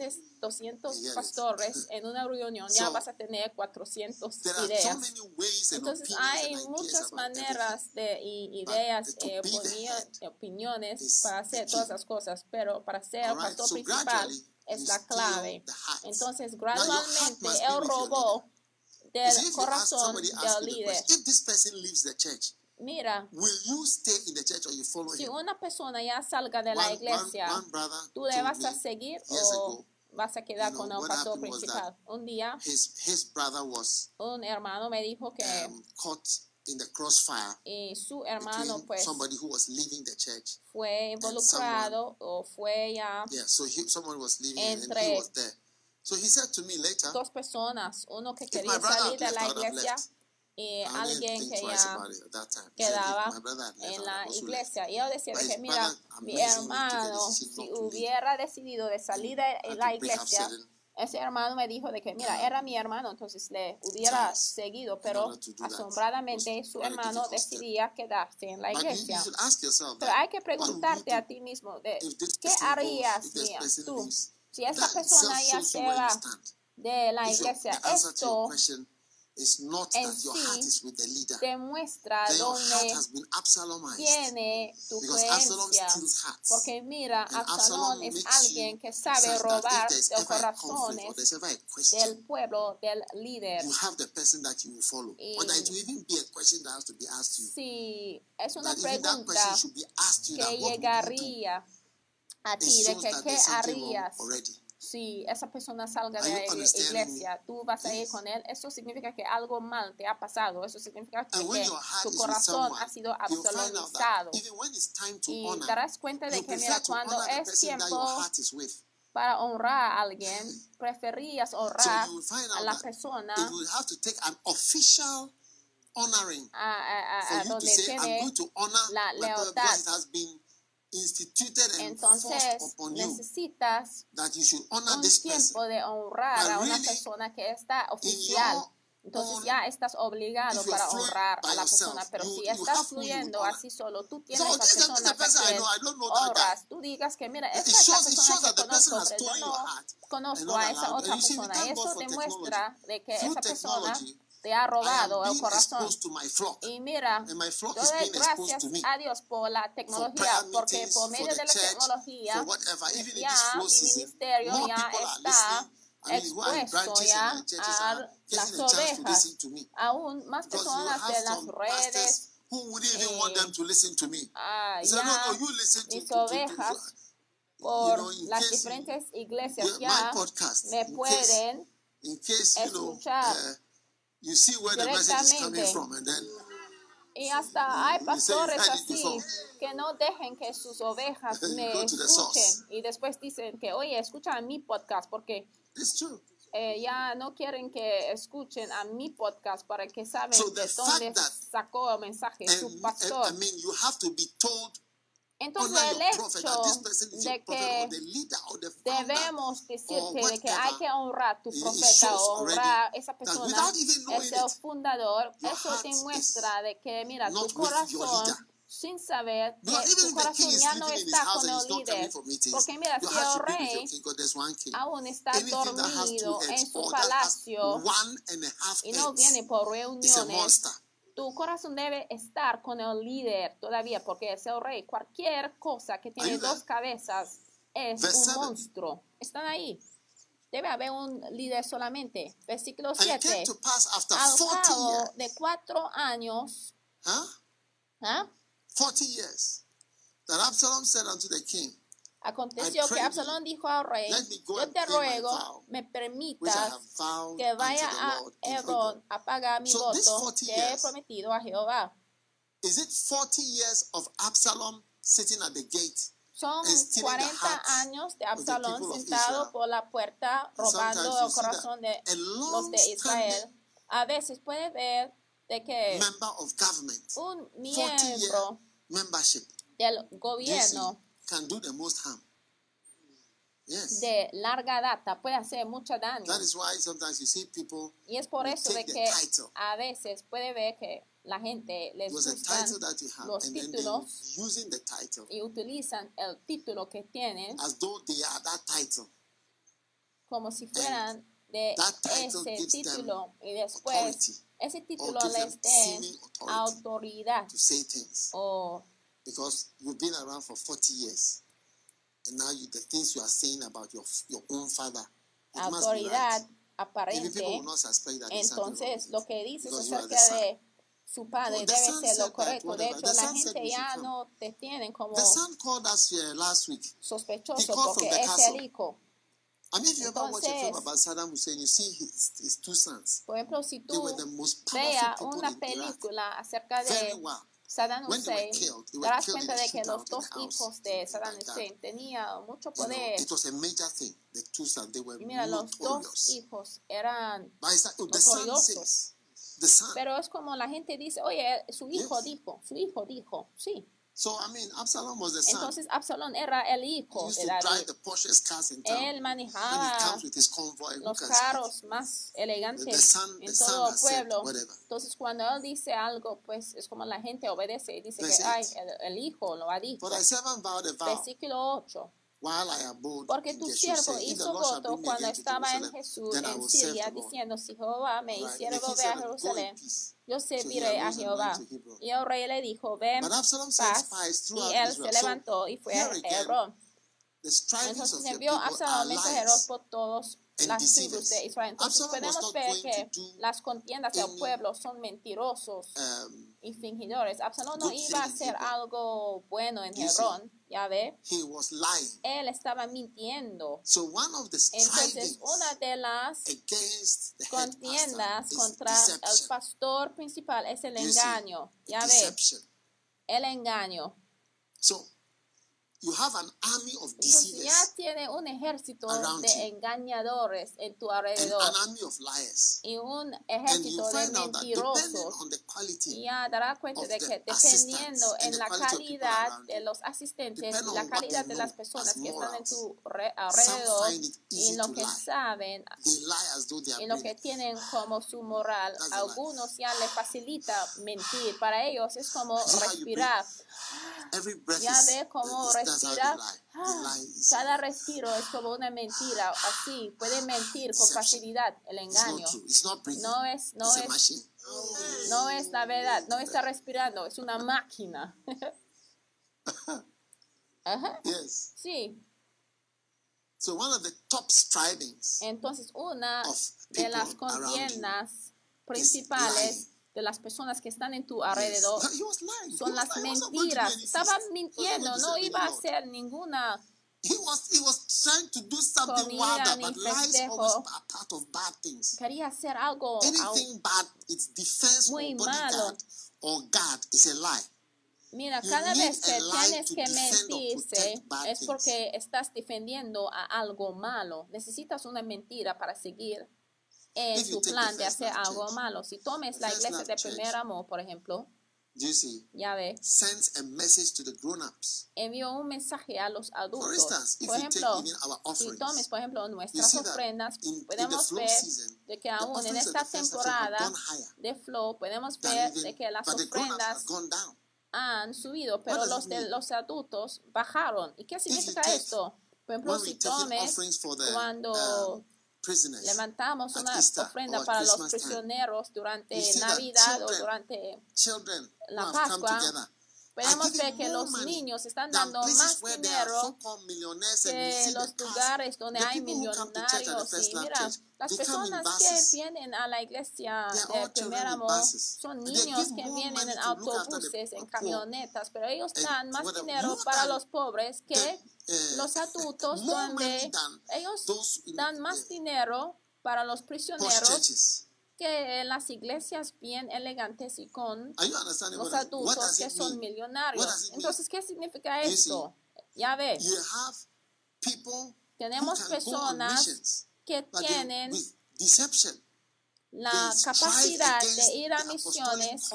200 You get it? pastores en una reunión, ya So, vas a tener 400 There are so ideas. many ways and Entonces, opinions hay and ideas muchas about maneras de everything. ideas, But to be the head opiniones is para the hacer key. todas esas cosas, pero para ser el All right? pastor So principal gradually, es you la steal clave. the heart. Entonces, Now, your heart gradualmente, must be él with your robó leader. del You see, if you ask corazón somebody, ask del you the líder. question, if this person leaves the church, Mira, will you stay in the church or you follow si him? una persona ya salga de la iglesia, One brother ¿tú le told vas a me seguir years o ago, vas a quedar con el what pastor happened was principal? Un día, his brother was un hermano me dijo que caught in the crossfire su hermano between pues somebody who was leaving the church. fue involucrado o fue ya Yeah, so someone was leaving and he entre was there. So he said to me later, dos personas, uno que if my quería brother salir had de left, la I would have iglesia left. y I didn't alguien think que twice ya about it at that time. He said, quedaba if my brother had left, en I would la have also iglesia. left. Y yo decía But de que his mira, brother mi amazingly took a hermano, decision si not to leave. hubiera decidido de salir de And la to break half iglesia, certain ese hermano me dijo de que mira, era mi hermano, entonces le hubiera times seguido, in pero order to do that asombradamente was su quite a hermano difficult step. decidía quedarse en la But iglesia. you should ask yourself Pero that, hay que what would you preguntarte do a ti mismo de if this qué person goes, harías, if this mira, person tú, leaves? si esa That itself persona ya shows se you where you va stand. de la If iglesia. the answer to your Esto question is not en that your heart sí is with the leader, demuestra then your heart dónde has been Absalomized. tiene tu Because Absalom creencia. steals hearts. Porque mira, And Absalón Absalom es makes alguien you que sabe sense that if robar there's los ever a conflict or corazones there's ever a del question, pueblo, del líder. you have the person that you will follow. Y Or that it will even be a question that has to be asked you. si es una That even that question pregunta should be asked you, que that what would you do? llegaría a It ti de shows que that qué there's something wrong harías already. si esa persona salga Are de you la understanding iglesia, me? tú vas a ir Yes. con él. Eso significa que algo mal te ha pasado. Eso significa And when que your heart tu is with corazón someone, ha sido you'll find out that absalonizado. even when it's time to Y honor, darás cuenta de you que, prefer mira, to cuando honor the es person that your tiempo heart is with. para honrar a alguien, preferías So honrar you will find a out la that persona it will have to take an official honoring for you to donde say, I'm tiene going to honor la my brother, lealtad. because it has been instituted and forced Entonces upon you necesitas that you should honor un this person. tiempo de honrar a una really, persona que está In oficial. your Entonces own, ya estás obligado if you're para flowing honrar by a la yourself, persona, pero you si have estás who you would fluyendo honor. así solo, tú So tienes a this is the persona a person I quien know. I don't know that guy. honras. Tú digas que mira, esta It es la shows persona that que the person conozco, has pero yo stolen your no heart and conozco not a esa allowed. otra And you see, we persona. thank God Eso for demuestra de que Through esa persona technology, te ha I am robado el being corazón. exposed to my flock. Y mira, And my flock yo is doy being exposed gracias to me. a Dios por la For tecnología, prayer porque meetings, por for medio the de la church, tecnología, for whatever. Even in ya this flow mi season, ministerio more ya people are está listening. I mean, who are in expuesto branches in ya my churches a are las getting a chance to ovejas. listen to me. Aún más Because you personas have de las some redes, pastors who wouldn't even want them to listen to me. He said, ya no, you listen mis to ovejas you por know, in las case diferentes iglesias my ya podcast, me pueden in case you know, escuchar you see where the message is coming directamente. from, and then Y hasta hay you say you've pastores heard it así before. que no dejen que sus ovejas You me go to the escuchen source. y después dicen que, oye, escucha mi podcast porque It's true. ya no quieren que escuchen a mi podcast para que saben So the de dónde fact that- sacó el mensaje su And pastor. I mean, you have to be told, Entonces honor el your prophet, that this hecho person is de your prophet que or the leader or the founder. debemos decirte de que whatever, hay que honrar tu it profeta shows o honrar a esa that persona, without even knowing es el it, fundador. your Eso heart te muestra de que, mira, not tu with your corazón, leader. sin saber que Because even tu if the king corazón is ya no living in his está house con and el he's not coming líder. for meetings, Porque mira, your si heart el should be with your rey king, because there's one king. aún está Anything that has two dormido en heads su or that has palacio 1.5 y no heads viene por is a reuniones, monster. tu corazón debe estar con el líder todavía, porque es el rey. Cualquier cosa que tiene you there? dos cabezas es Verse un 7. monstruo. Están ahí. Debe haber un líder solamente. Versículo And it came 7. to pass after Al 40 cabo years, de 4 años, huh? ¿ah? 40 years, that Absalom said unto the king, Aconteció I que pray Absalón dijo al rey, let me go yo and te pay my ruego, vow, me which I permitas have vowed que unto vaya the a Lord in Hebrón Hebron. a pagar mi So this voto 40 que he years, prometido a Jehová. Is it 40 years of Absalom sitting at the gate? Son and stealing the 40 hearts años de of the Absalón people of sentado Israel? por la puerta robando Sometimes you el see corazón de that a los de Israel. A veces puede ver de que member of government, un 40-year miembro membership, del you see, gobierno can do the most harm. Yes. de larga data puede hacer mucho daño. That is why sometimes you see people Y es por who eso de take the que title. a veces puede ver que la gente les It was a gustan title that you have, los and then they títulos using the title y utilizan el título que tienen as though they are that title. como si fueran de that title ese gives them título y después authority, ese or título gives them les dé seeming authority autoridad to say things. o Because you've been around for 40 years, and now the things you are saying about your own father, it must be autoridad right. Even people aparente. will not suspect that there's something wrong Entonces, with lo it, que dices because you are the acerca son. de su padre So the debe son ser lo said that, correcto. De whatever. hecho, The la son said gente we should ya come. no te tienen como The son called us here last week. He sospechoso called porque from the es castle. el hijo. I mean, if you ever watch a film Entonces, about Saddam Hussein, you see his two sons. por ejemplo, si They were tú the most powerful veas people una in Iraq. película acerca Very de well. Saddam When they were Hussein, killed, they te were das killed in cuenta a de que los shootout in dos a house hijos de in Saddam Baghdad. Hussein tenían mucho You know, poder. it was a major thing. The two sons, they were Y mira, los dos notorious. hijos eran But the son notoriosos. says, the son. Pero es como la gente dice, oye, su hijo Yes. dijo, sí. So, I mean, Absalom was the son. Entonces Absalón era el He hijo used de to drive David. the Porsche cars in town. Él When he manejaba comes with his convoy, who los can carros speak? más elegantes The son en todo el has said pueblo. whatever. Entonces cuando él dice algo, pues es como la gente obedece y dice That's que, it. ay, el hijo lo ha dicho. For thy servant vowed a vow, Versículo 8. while I abode Porque in tu Jeshurun, siervo saying, if the hizo Lord shall voto bring me cuando again to estaba en Jerusalem, Jesús, then I en will serve Siria, the Lord. diciendo, si Jehová me All right. hiciere The king volver a said, go in Jerusalén, peace. yo So he serviré a arose and Jehová. went to Hebron. Y el rey le dijo, ven, But Absalom sent paz. spies Y throughout él Israel. se levantó y So fue here a again, Hebrón. the strivings Entonces of your envió people Absalón are mensajeros liars por todas and las tribus deceivers. de Israel. Entonces Absalom was podemos not ver going que to do las contiendas del any, pueblo son mentirosos y fingidores. Absalón no good iba a thing in hacer Hebron. algo bueno en You see, Hebrón, ya ve. he was lying. Él estaba mintiendo. So one of the Entonces, una strivings de las against the head contiendas pastor is contra el deception. pastor principal es el You engaño. see, Ya ve, deception. el engaño. So you have an army of Entonces ya deceivers tiene un ejército around de you. engañadores en tu and alrededor an army of liars. y un And you ejército de find out that depending mentirosos. on the Y quality, ya dará cuenta of de the que dependiendo assistants and en the la quality of people calidad around de you, los asistentes depend y on la what calidad they de know las personas as que están en morals. tu Some alrededor find it y easy lo to que lie. saben They lie as though they are y lo que brilliant. tienen como su moral. That's the lie. Algunos ya les facilita mentir. Para ellos es como See how you breathe? respirar. Every breath Ya is, ve cómo that's how they respira. lie. They lie easily. Cada respiro es como una mentira. Así puede mentir con Deception. facilidad. El It's not engaño. true. It's not breathing. No es It's a machine. la verdad. No está respirando. Es una máquina. Ajá. Yes. Sí. So one of the top strivings Entonces, una of de people las around contiendas lying. principales de las personas que están en tu Yes. alrededor He was lying. son He was las lying. He wasn't going to do mentiras. any Estaba feast. mintiendo, He wasn't no going to iba a serve any hacer ninguna He was trying to do something comida wilder, ni but lies festejo. always are part of bad things. Quería hacer algo Anything bad, its defense or muy bodyguard malo. or guard is a lie. Mira, You cada need vez que a lie tienes to que defend or mentirse protect bad es things. porque estás defendiendo a algo malo. Necesitas una mentira para seguir en If you tu take plan the de First hacer Love algo Church, malo. Si tomes the la First iglesia Love de Church, primer amor, por ejemplo, Do you see? ya ve, Sends a message to the grown-ups. envió un mensaje a los For adultos. instance, if Por you take ejemplo, even our si offerings, tomes, por ejemplo, you nuestras see that ofrendas, in the podemos flow ver season, de que the aún en offerings of esta the first love church have temporada gone higher de Flow, podemos than ver even, de que las but the grown-ups ofrendas have gone down. han subido, pero does los it de mean? los adultos bajaron. ¿Y qué significa take- esto? Por ejemplo, When we si take in tomes offerings for the cuando prisoners, levantamos at una Easter ofrenda or at para los Christmas time, prisioneros durante you see that Navidad o children durante children who la have come Pascua, together podemos are ver giving que more los money niños están than dando places más where there are dinero so-called millionaires and you que see the los cast. lugares donde The hay people who come to church at the millonarios. First Y Love mira, Church, las they come in personas que buses. vienen a la iglesia They are de all primer children with amor buses. son And they niños give que more vienen money en to look after the autobuses, en poor camionetas, pero ellos and dan más whatever, dinero more para than los pobres que los adultos, more money donde than ellos those in dan más the dinero para los posh prisioneros churches. que en las iglesias bien elegantes y con Are you understanding los what adultos does que it son mean? millonarios. What does it mean? Entonces, ¿qué significa You esto? Ya ves, You have people who tenemos can go on personas missions, que but they, tienen with deception, la they strive capacidad against de ir a the apostolic misiones call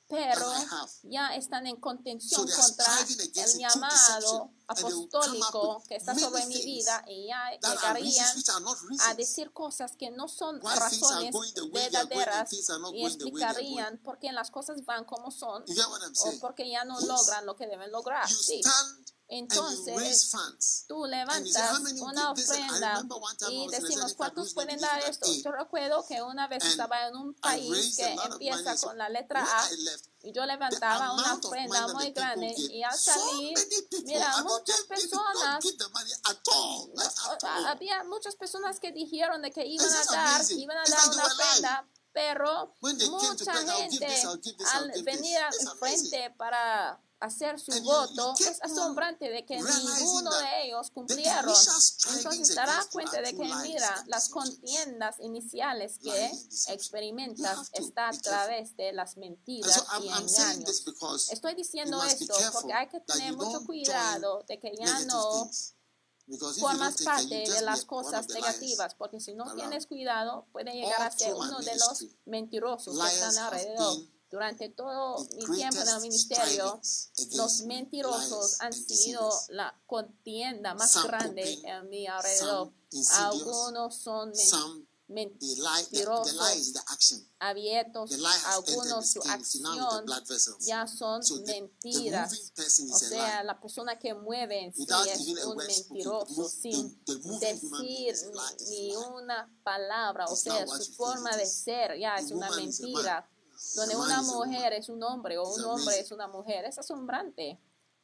pero that I have. ya están en So contención they are contra striving against el the true llamado deception, and they will come apostólico up que with está many sobre mi things vida, y ya that are reasons llegarían which are not a reasons. decir cosas que no son Why things are razones going the way they are going and verdaderas, things are not y going the way they are going. explicarían por qué las cosas van como son You get what I'm o saying? porque ya no Yes. logran lo que deben lograr. You Sí. stand and you raise Entonces, funds. tú And you say, levantas how many will una give this? And I ofrenda remember one time I y was in a decimos, Zenith ¿cuántos Jerusalem pueden beginning dar with esto? that Yo recuerdo que una vez And estaba en un I país raised que a lot of money. empieza So con la letra when A, I left, y yo the levantaba una amount of money ofrenda that muy the people grande, give, y al so salir, many people, mira, I mean, muchas they did not personas, give the money at all. no, Not at all. había muchas personas que dijeron de que This is amazing. iban a It's dar like they una were lying. ofrenda, pero When they came to mucha pledge, I'll give this, gente I'll give this, I'll al give venir this. It's al amazing. frente para hacer su And voto, you es keep on asombrante de que realizing ninguno that de ellos the cumplieron. initial strivings Entonces te darás against you cuenta are de through que, lies mira, and las deceptions. contiendas iniciales que Lying and deception. You experimentas have to está be a careful. través de las And mentiras so y I'm saying this engaños. because Estoy you diciendo must be esto careful porque hay que that tener you mucho don't cuidado join de que ya negative no things. Because if you formas don't take care, parte you de just be las one of cosas the liars negativas, porque si no around. tienes cuidado, puede llegar All a ser through my uno de los ministry, mentirosos que liars están have alrededor. been Durante todo the mi tiempo en el greatest ministerio, strivings los against me, mentirosos liars han and sido deceivers. la contienda más Some grande open, en mi alrededor. some insidious, Algunos son some the lie mentirosos is the action. abiertos, The lie has entered algunos the su skin. See, now with the acción blood vessels. ya son So the mentiras. moving person O is a sea, lie. la persona que mueve en sí Without es even a un word spoken, mentiroso, sin the moving human being decir is a lie. Is ni a lie. una palabra. O It's sea, not what su you think forma it de is. ser ya The es una woman is a man. mentira. Donde The man una is a mujer woman. es un hombre o It's un hombre amazing. es una mujer, es asombrante.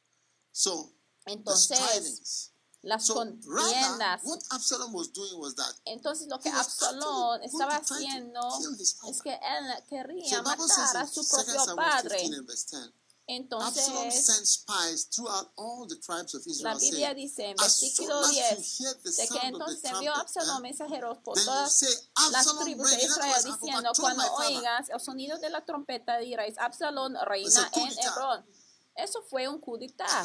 So the Entonces, strivings. las So rather, contiendas. what Absalom was doing was that Entonces lo que he was Absalón actually estaba going to try to haciendo kill his father. es que él quería So the Bible says matar a in su 2 propio Samuel padre. 15 and verse 10, Absalom Entonces, sent spies throughout all the tribes of la Israel, Biblia saying, dice en as soon versículo as 10 you hear the de que sound of the entonces envió trumpet, Absalón mensajeros por then you todas say, las Absalom tribus de reigned. In other Israel words, I've diciendo, overthrown cuando my father. oigas el sonido de la trompeta diréis, Absalón It's a reina coup en d'etat. Hebrón. Eso fue un coup d'etat,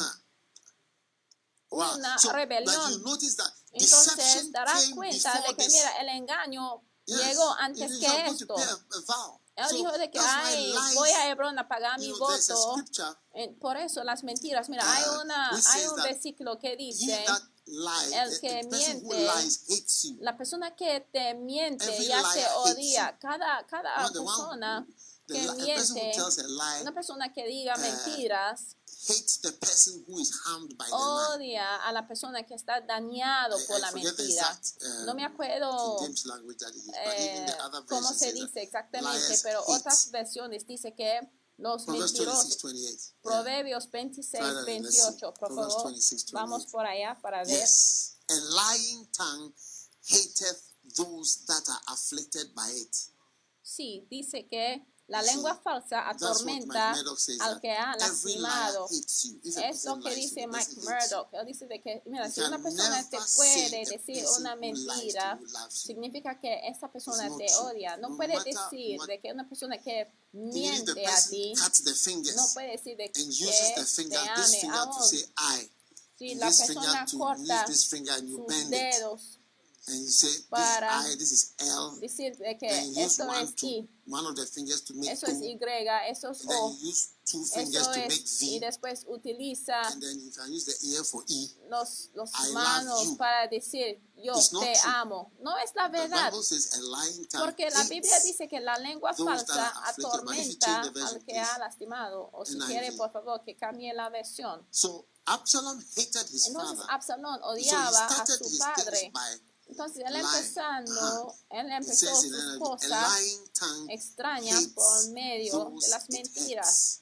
Wow. una So, but rebelión. you notice that Entonces deception darás came cuenta before de que, this. mira, el engaño Yes. llegó He antes was que going to esto. pay a vow. Él So dijo de que, that's why ay, lies, voy a Hebrón a pagar mi there's a voto. scripture, Por eso las mentiras. Mira, which hay says un that versículo que he dice, that lies, el que the person who miente, lies hates you. la persona que te miente Every ya liar te hates odia. Cada You know, the persona one, que a person who miente, tells a lie una persona que diga mentiras, hates the person who is harmed by the lie. odia a la persona que está dañado por la forget the mentira. exact No me acuerdo King James language that it is, but even the other cómo version se says dice that exactamente, liars pero hate. otras versiones dice que los Proverbs mentirosos. 26:28. Proverbios 26, Try that, let's 28, por Proverbs favor. 26:28. Vamos por allá para ver. Yes. A lying tongue hateth those that are afflicted by it. Sí, dice que la Sí, lengua falsa That's what atormenta Mike Murdoch says, al que ha that every liar lastimado. hates you. If a Es lo person que lies, dice the Mike person hates you. Murdoch. Él dice de que, mira, You si una can persona te never puede say a decir person una who lies to mentira, you loves you. significa que esa persona It's not te true. odia. No No puede matter decir what- de que una persona que Even if the miente a person ti, cuts the fingers no puede decir de and uses que the finger, te this ame finger to aún. say I, Si and la this finger persona to corta use this finger and you sus bend it, dedos and you say this is para I, this is L, decir de que then you use esto es I, one of the fingers to make eso O, es Y, eso es and then O, you use two fingers eso to make es, y V, después utiliza and then you can use the ear for E. los I love manos you. para decir yo It's not te true. amo. No es la The verdad, Bible says a lying tongue porque la Biblia hates dice que la lengua those that falsa are afflicted. But if you atormenta change the version, al que ha please. lastimado. O si NIV. quiere, por favor, que cambie la versión. So Absalom hated his Entonces father. Absalón So he odiaba a started su his padre. things by Entonces él lying. él It empezó says in sus NIV, a cosas lying tongue extrañas hates por medio de those las it mentiras. hates.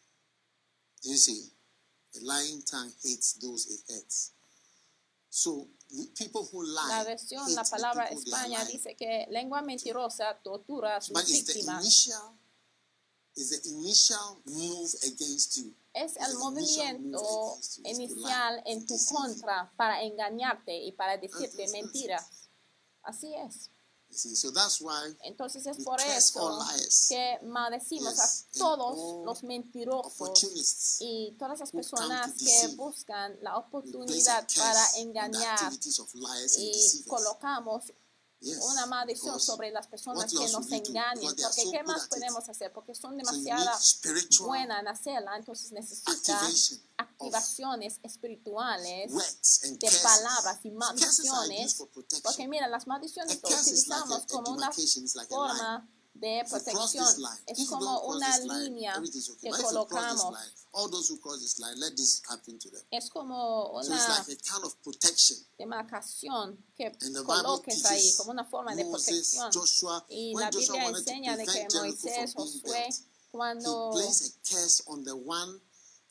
You see, a lying tongue hates those it hates. So people who lie La versión, hate la the palabra people they are España lying. dice que lengua mentirosa tortura a sus But it's the víctimas. initial move against you. Es It's el the initial move movimiento against you. It's to inicial lie, en to tu deceive you. contra para engañarte y para decirte Yes. mentiras. Así es. You see, so that's why Entonces es we por curse eso all liars, que maldecimos yes, a and todos all los mentirosos opportunists y todas las who come personas to que deceive. buscan la We place a oportunidad curse para on the engañar activities of liars and y deceivers. colocamos una maldición because sobre las personas what que else nos would you do? engañen. Because they are Porque so ¿qué good más at it. podemos hacer? Porque son So you need demasiado spiritual buenas en hacerla. Entonces necesita activation of activaciones espirituales words and de curses. palabras y Curses are used maldiciones. for protection. Porque mira, las A maldiciones lo curse is like utilizamos a como una demarcation, it's like a line. forma de If you cross protección. this line, Es if you como don't cross una this line, línea everything's okay. que But if you cross this colocamos. line, all those who cross this line, let this happen to them. Es como So it's una like a kind of protection. demarcación que And the Bible coloques ahí teaches como una forma de Moses, protección. Joshua, Y when la Joshua Biblia wanted to enseña de que prevent Jericho Moisés, from being Josué, built, he cuando placed a curse on the one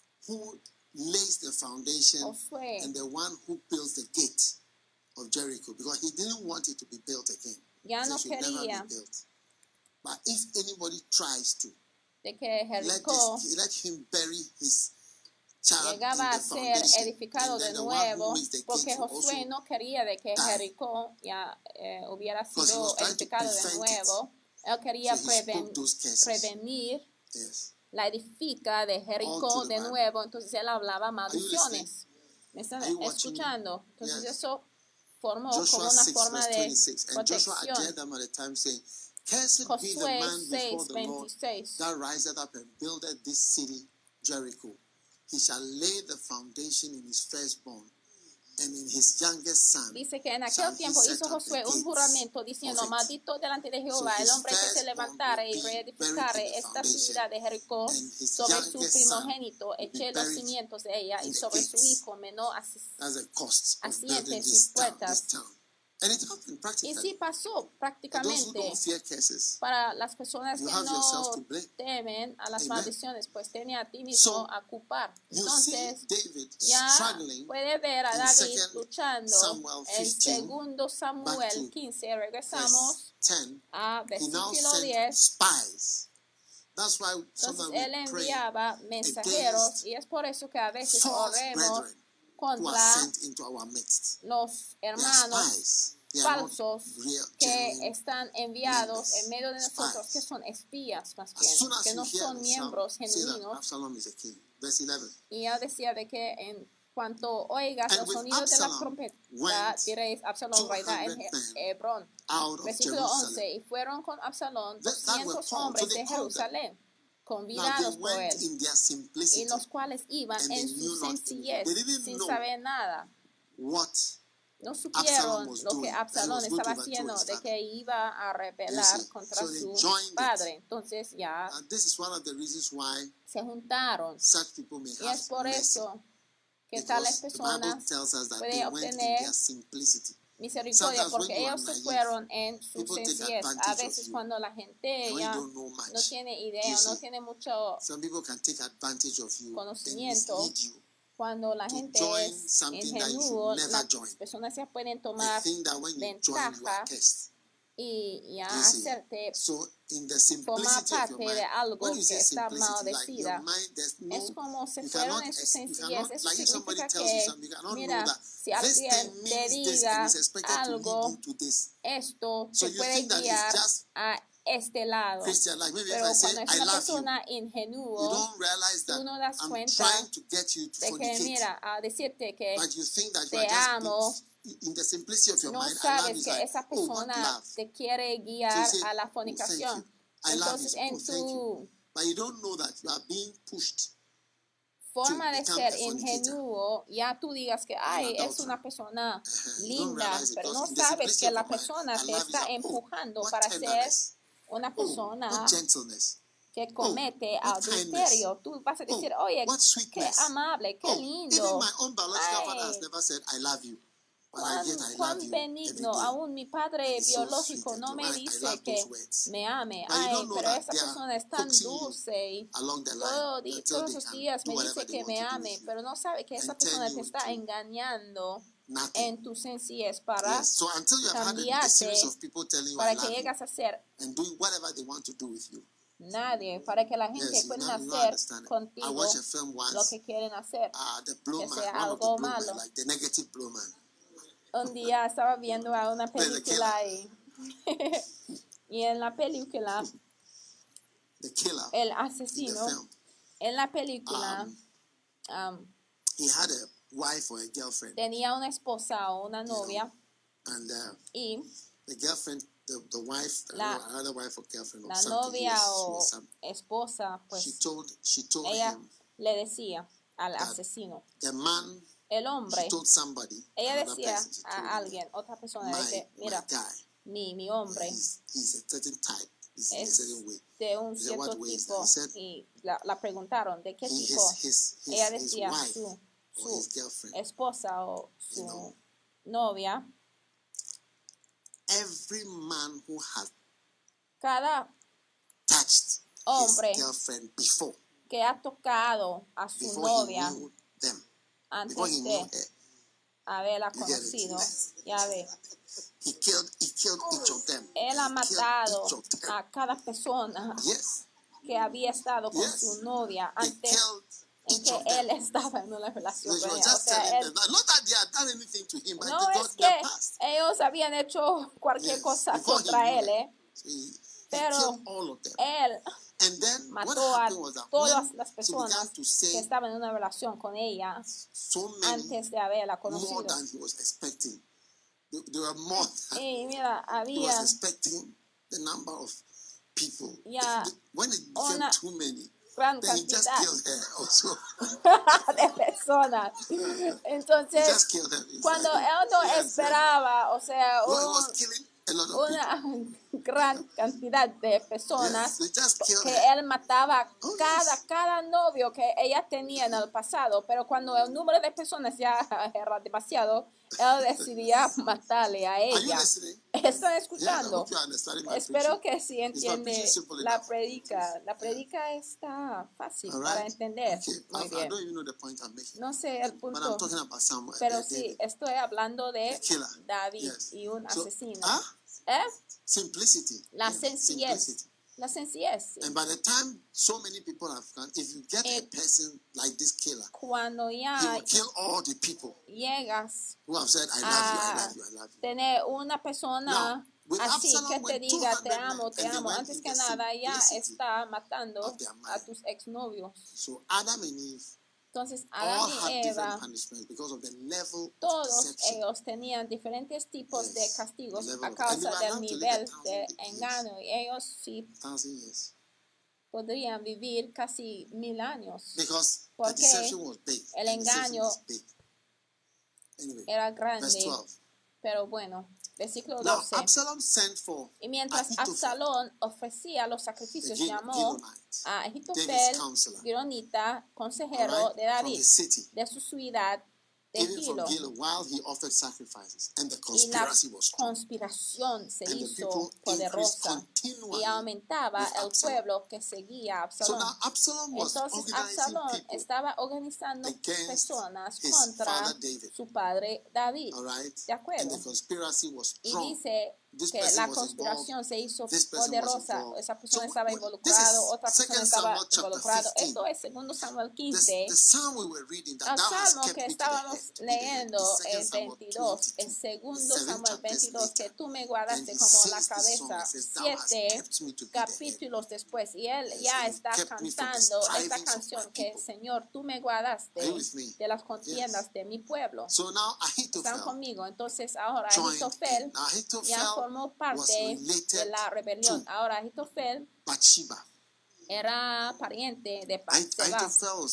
who lays the foundation Josué and the one who builds the gate of Jericho, because he didn't want it to be built again. ya no It should never quería be built. But if anybody tries to, de que Jericó let him bury his child llegaba in a the ser foundation, edificado and de then the one who nuevo, makes the porque gate will Josué also no quería de que die. Jericó ya hubiera Because he sido was trying to edificado de prevent nuevo. Él quería So he spoke those curses. prevenir Yes. la edifica de All Jericó to the de Bible. nuevo, entonces él hablaba you maldiciones. ¿Me están Are you watching me? escuchando? Entonces Yes. eso formó Joshua como una 6 forma verse de 26. And Joshua protección. adjured them at the time, saying, Cursed be the Josué man before the Lord 6:26. that riseth up and buildeth this city, Jericho. He shall lay the foundation in his firstborn, and in his youngest son. Dice que en shall aquel he tiempo set hizo up the Josué un gates juramento diciendo, of it. maldito delante de Jehová So el his hombre que se firstborn levantare will y be reedificare buried in the esta foundation, ciudad de Jericó and his sobre su youngest primogénito, son will be eche los buried cimientos de ella y in the sobre su gates. hijo menor That's the cost of asiente building en sus this puertas. town. And it happened Y practically. sí pasó For those who prácticamente don't fear curses, para las personas you que have yourself no to blame. temen a las Amen. maldiciones, pues tiene a ti mismo So, a culpar. You see Entonces, David ya struggling puede ver a in David 2 luchando Samuel en 15, segundo back Samuel to 15. Regresamos verse 10. a He now versículo sent 10. spies. That's why Entonces sometimes él we pray enviaba mensajeros against y es por eso que a veces false oremos brethren who are contra sent into our midst. los They are hermanos spies. They are not falsos real, que genuine están enviados members. en medio de nosotros, Spies. que son espías más As soon bien, as que you no hear son the miembros sound, say that genuinos. Absalom is a king. Verse 11. Y él decía de que en cuanto oigas And los with sonidos de la Absalom trompeta, went diréis Absalom reina en 200 men Hebrón. out of Versículo Jerusalem. 11, y fueron con Absalón That were 200 called. hombres So they de called them. Jerusalén, Now convidados they por went él, in their y simplicity los cuales iban and en they knew su not sencillez, anything. They didn't sin know saber nada. what No Absalom supieron was lo que doing, Absalón that he was estaba going to haciendo, overthrow de his que iba a rebelar You see, contra so they su joined it. padre. Entonces ya And this is one of the reasons why se juntaron. such people may Y have es por mercy. eso que tales Because the Bible personas tells us that pueden they went in obtener their simplicity. misericordia, Sometimes when porque you are ellos se naive, fueron en su people take sencillez. A advantage of veces you. cuando la gente And when ya you don't know much, no tiene you idea, see, no tiene mucho some people can take advantage of you and conocimiento, mislead you. cuando la to gente join es something that you ingenuo, should never las join. personas se pueden They tomar think that when you join, you ventaja are cursed. y a You see, hacerte so in the formar simplicity of your parte de mind, algo when you que say está simplicity, like your maldecida. mind, there's no, Es como se you fueron cannot, en su you sencillez. cannot, Eso like if somebody significa tells you que, something, you cannot know mira, that si this alguien thing te means this and diga is expected to lead algo, you to this. esto So te you puede think that guiar it's just a este lado. Christian, like maybe if Pero I say, cuando es I una love you, persona you ingenuo, don't realize that tú no das I'm cuenta trying to get you to de que, fornicate. mira, a decirte que But you think that you te are just amo, in the simplicity of your no mind, I love sabes you. It's que like, esa oh, what persona love? te quiere So guiar you say, a la oh, thank fornicación. you. I love you. Entonces, Oh, en thank you. tu But you don't know that you are being pushed forma to de become ser a fornicator. ingenuo, ya tú digas que, ay, An es una persona You don't linda, realize it pero because no in the sabes simplicity que of la your mind, persona I te love you. está Like, empujando what para ser tenderness. una persona What gentleness. que comete what adulterio. Tú vas a decir, oye, what qué sweetness. amable, qué Even lindo. my own biological father has Ay, never said, I love you. But yet I love cuán you benigno, every day. aún mi padre It's so biológico sweet no and me I dice love que those words. me ame. But you Ay, don't know pero that esa they are persona es tan coaxing you dulce. along the line Todos until they los can días do me whatever dice they que want me to do ame, with you. pero no sabe que esa And turn persona you te está into engañando nothing. en tu sencillez para Yes. So until you have had a cambiarte, series of people telling you I para love que you llegas a ser and doing whatever they want to do with you. nadie, para que la gente Yes, you pueda now hacer understand it. I contigo watched a film lo once, que quieren hacer. the Blow que Man, sea one of the algo Blow Man, malo. like the negative Blow Man. Un día estaba viendo a una Play the película y en la película The killer el in the asesino film, en la película he had a wife or a girlfriend, tenía una esposa o una novia and y the girlfriend, the wife, another wife or girlfriend or la something. novia o esposa, pues she told ella him le decía al that asesino, the man, el hombre, she told somebody, ella another decía person, she told a alguien, otra persona, dice, mira, mi hombre he's a certain type, he's in a es certain way. de un He said, cierto what way is tipo, that? He said, y la preguntaron, ¿de qué tipo? Ella decía, su esposa o su novia. Every man who has Cada touched hombre his girlfriend before, que ha tocado a su novia antes de haberla conocido, ya ve, he killed each of them. él ha matado a cada persona que había estado con su novia antes en que él estaba en una relación con ella. O sea, él, no es que ellos habían hecho cualquier cosa contra él, pero él mató a todas las personas que estaban en una relación con ella antes de haberla conocido. Y mira, había ya una gran cantidad de personas. Entonces, cuando él no esperaba, o sea, una gran cantidad de personas que él mataba cada novio que ella tenía en el pasado, pero cuando el número de personas ya era demasiado, él decidía matarle a ella. ¿Están escuchando? Espero que sí entiende la predica. La predica está fácil para entender. Muy bien. No sé el punto, pero sí, estoy hablando de David y un asesino. La sencillez. La sencillez. And by the time so many people have come, if you get a person like this killer, cuando ya he will kill all the people llegas who have said, I love you, I love you, I love you. Tener una persona así que te diga te amo, antes que nada ya está matando a tus exnovios. So Adam and Eve, entonces Adán y Eva, todos ellos tenían diferentes tipos de castigos a causa del nivel de engaño, y ellos sí podrían vivir casi 1000 años porque el engaño era grande. Pero bueno, versículo 12. Y mientras Absalón ofrecía los sacrificios, llamó a Ahitofel, Gironita, consejero de David, de su ciudad de Gilo. Y la conspiración se hizo poderosa y aumentaba el pueblo que seguía a Absalón. Entonces Absalón estaba organizando personas contra su padre David. ¿De acuerdo? Y dice que la conspiración se hizo poderosa. Esa persona estaba involucrada, otra persona estaba involucrada. Esto es 2 Samuel 15. El salmo que estábamos leyendo es 22, el 2 Samuel 22, que tú me guardaste como la cabeza. 7 capítulos después, y él ya está cantando esta canción que, Señor, tú me guardaste de las contiendas de mi pueblo. ¿Están conmigo? Entonces ahora Ahitofel ya formó parte de la rebelión. Ahora Ahitofel era pariente de Batseba.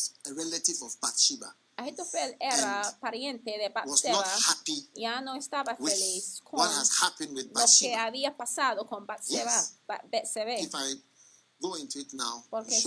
Ahitofel era pariente de Batseba. Ya no estaba feliz con lo que había pasado con Batseba. Porque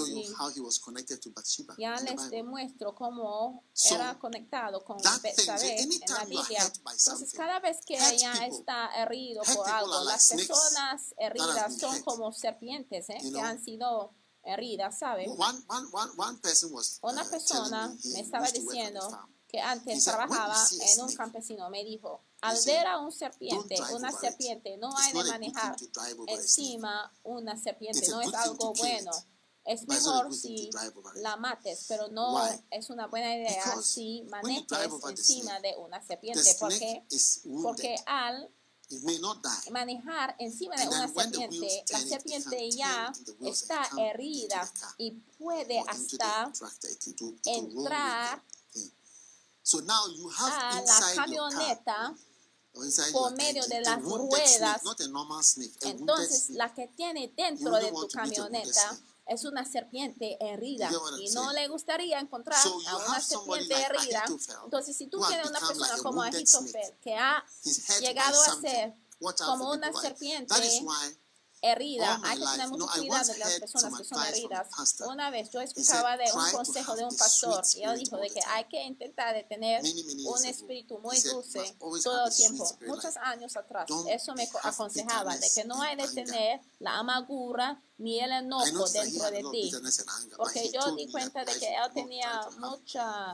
ya les demuestro cómo era conectado con Betsabé en la Biblia. Entonces, cada vez que ella está herido por algo, las personas heridas son como serpientes que han sido heridas, ¿saben? Una persona me estaba diciendo que antes trabajaba en un campesino, me dijo, al ver a una serpiente, no hay de manejar encima una serpiente, no es algo bueno. Es mejor si la mates, pero no es una buena idea si manejes encima de una serpiente, porque al manejar encima de una serpiente, la serpiente ya está herida y puede hasta entrar a la camioneta por medio de las ruedas. Entonces, la que tiene dentro de tu camioneta es una serpiente herida y no le gustaría encontrar a una serpiente herida. Entonces, si tú tienes una persona como Ahitofel que ha llegado a ser como una serpiente herida, hay que tener mucho cuidado de las personas que son heridas. Una vez yo escuchaba de un consejo de un pastor y él dijo de que hay que intentar de tener un espíritu muy dulce todo el tiempo. Muchos años atrás, eso me aconsejaba de que no hay de tener la amargura ni el enojo dentro de ti, porque yo di cuenta de que él tenía mucha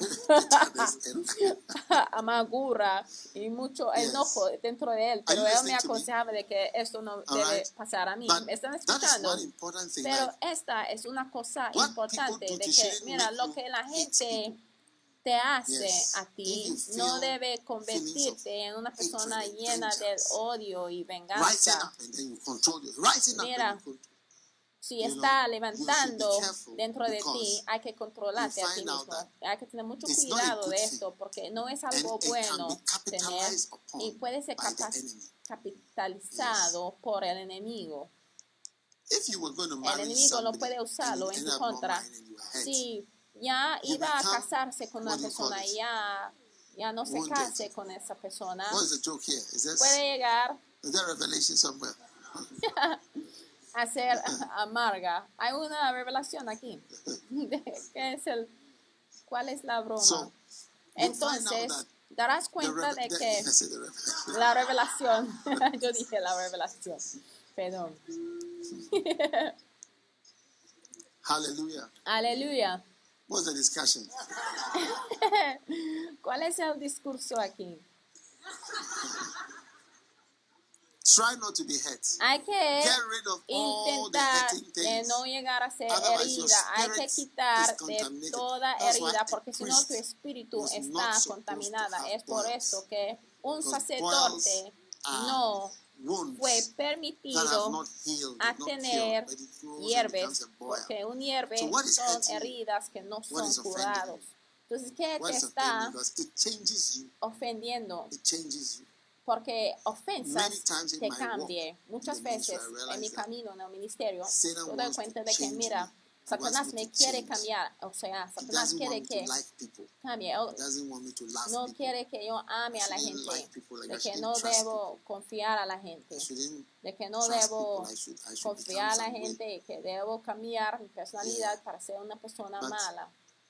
amargura y mucho enojo dentro de él, pero él me aconsejaba de que esto no debe pasar a mí. ¿Me están escuchando? Pero esta es una cosa importante de que, mira, lo que la gente te hace a ti no debe convertirte en una persona llena de odio y venganza. Mira, si está levantando dentro de ti, hay que controlarte a ti mismo. Hay que tener mucho cuidado de esto, porque no es algo bueno tener y puede ser capitalizado por el enemigo. El enemigo no puede usarlo en tu contra. Si ya iba a casarse con una persona y ya no se case con esa persona, puede llegar a ser amarga. Hay una revelación aquí. ¿Cuál es la broma? Entonces, darás cuenta de que la revelación, yo dije la revelación, perdón. Aleluya. What's the discussion? ¿Cuál es el discurso aquí? Try not to be hurt. Hay que Get rid of all the intentar hurting de things. no llegar a ser Otherwise, your herida. Hay que spirit quitar is de contaminated. toda That's why herida, a porque si no tu priest espíritu was está not supposed to contaminada. have Es por boils. eso que un Because sacerdote boils are no wounds fue that have permitido not healed, a not tener cured, but it grows and hierbes, becomes a boil. porque un hierbe So what is son hurting you? heridas que no What son is offending curados. Entonces, ¿qué What te is está offending us? It changes you. ofendiendo? It changes you. Porque ofensas Many times in te my cambie. walk Muchas in the ministry, veces I en realize mi that camino en el ministerio, Satan yo doy wants cuenta to de que, change mira, me. Satanás He wants me me to quiere change. cambiar. O sea, He Satanás doesn't quiere want me to que like people. cambie. He doesn't want me to love No people. quiere que yo ame a la I shouldn't gente. like people, like I De que shouldn't no trust debo confiar a la gente. I shouldn't De que no trust debo people. I should confiar a la become some way. gente y que debo cambiar mi personalidad Yeah. para ser una persona But mala.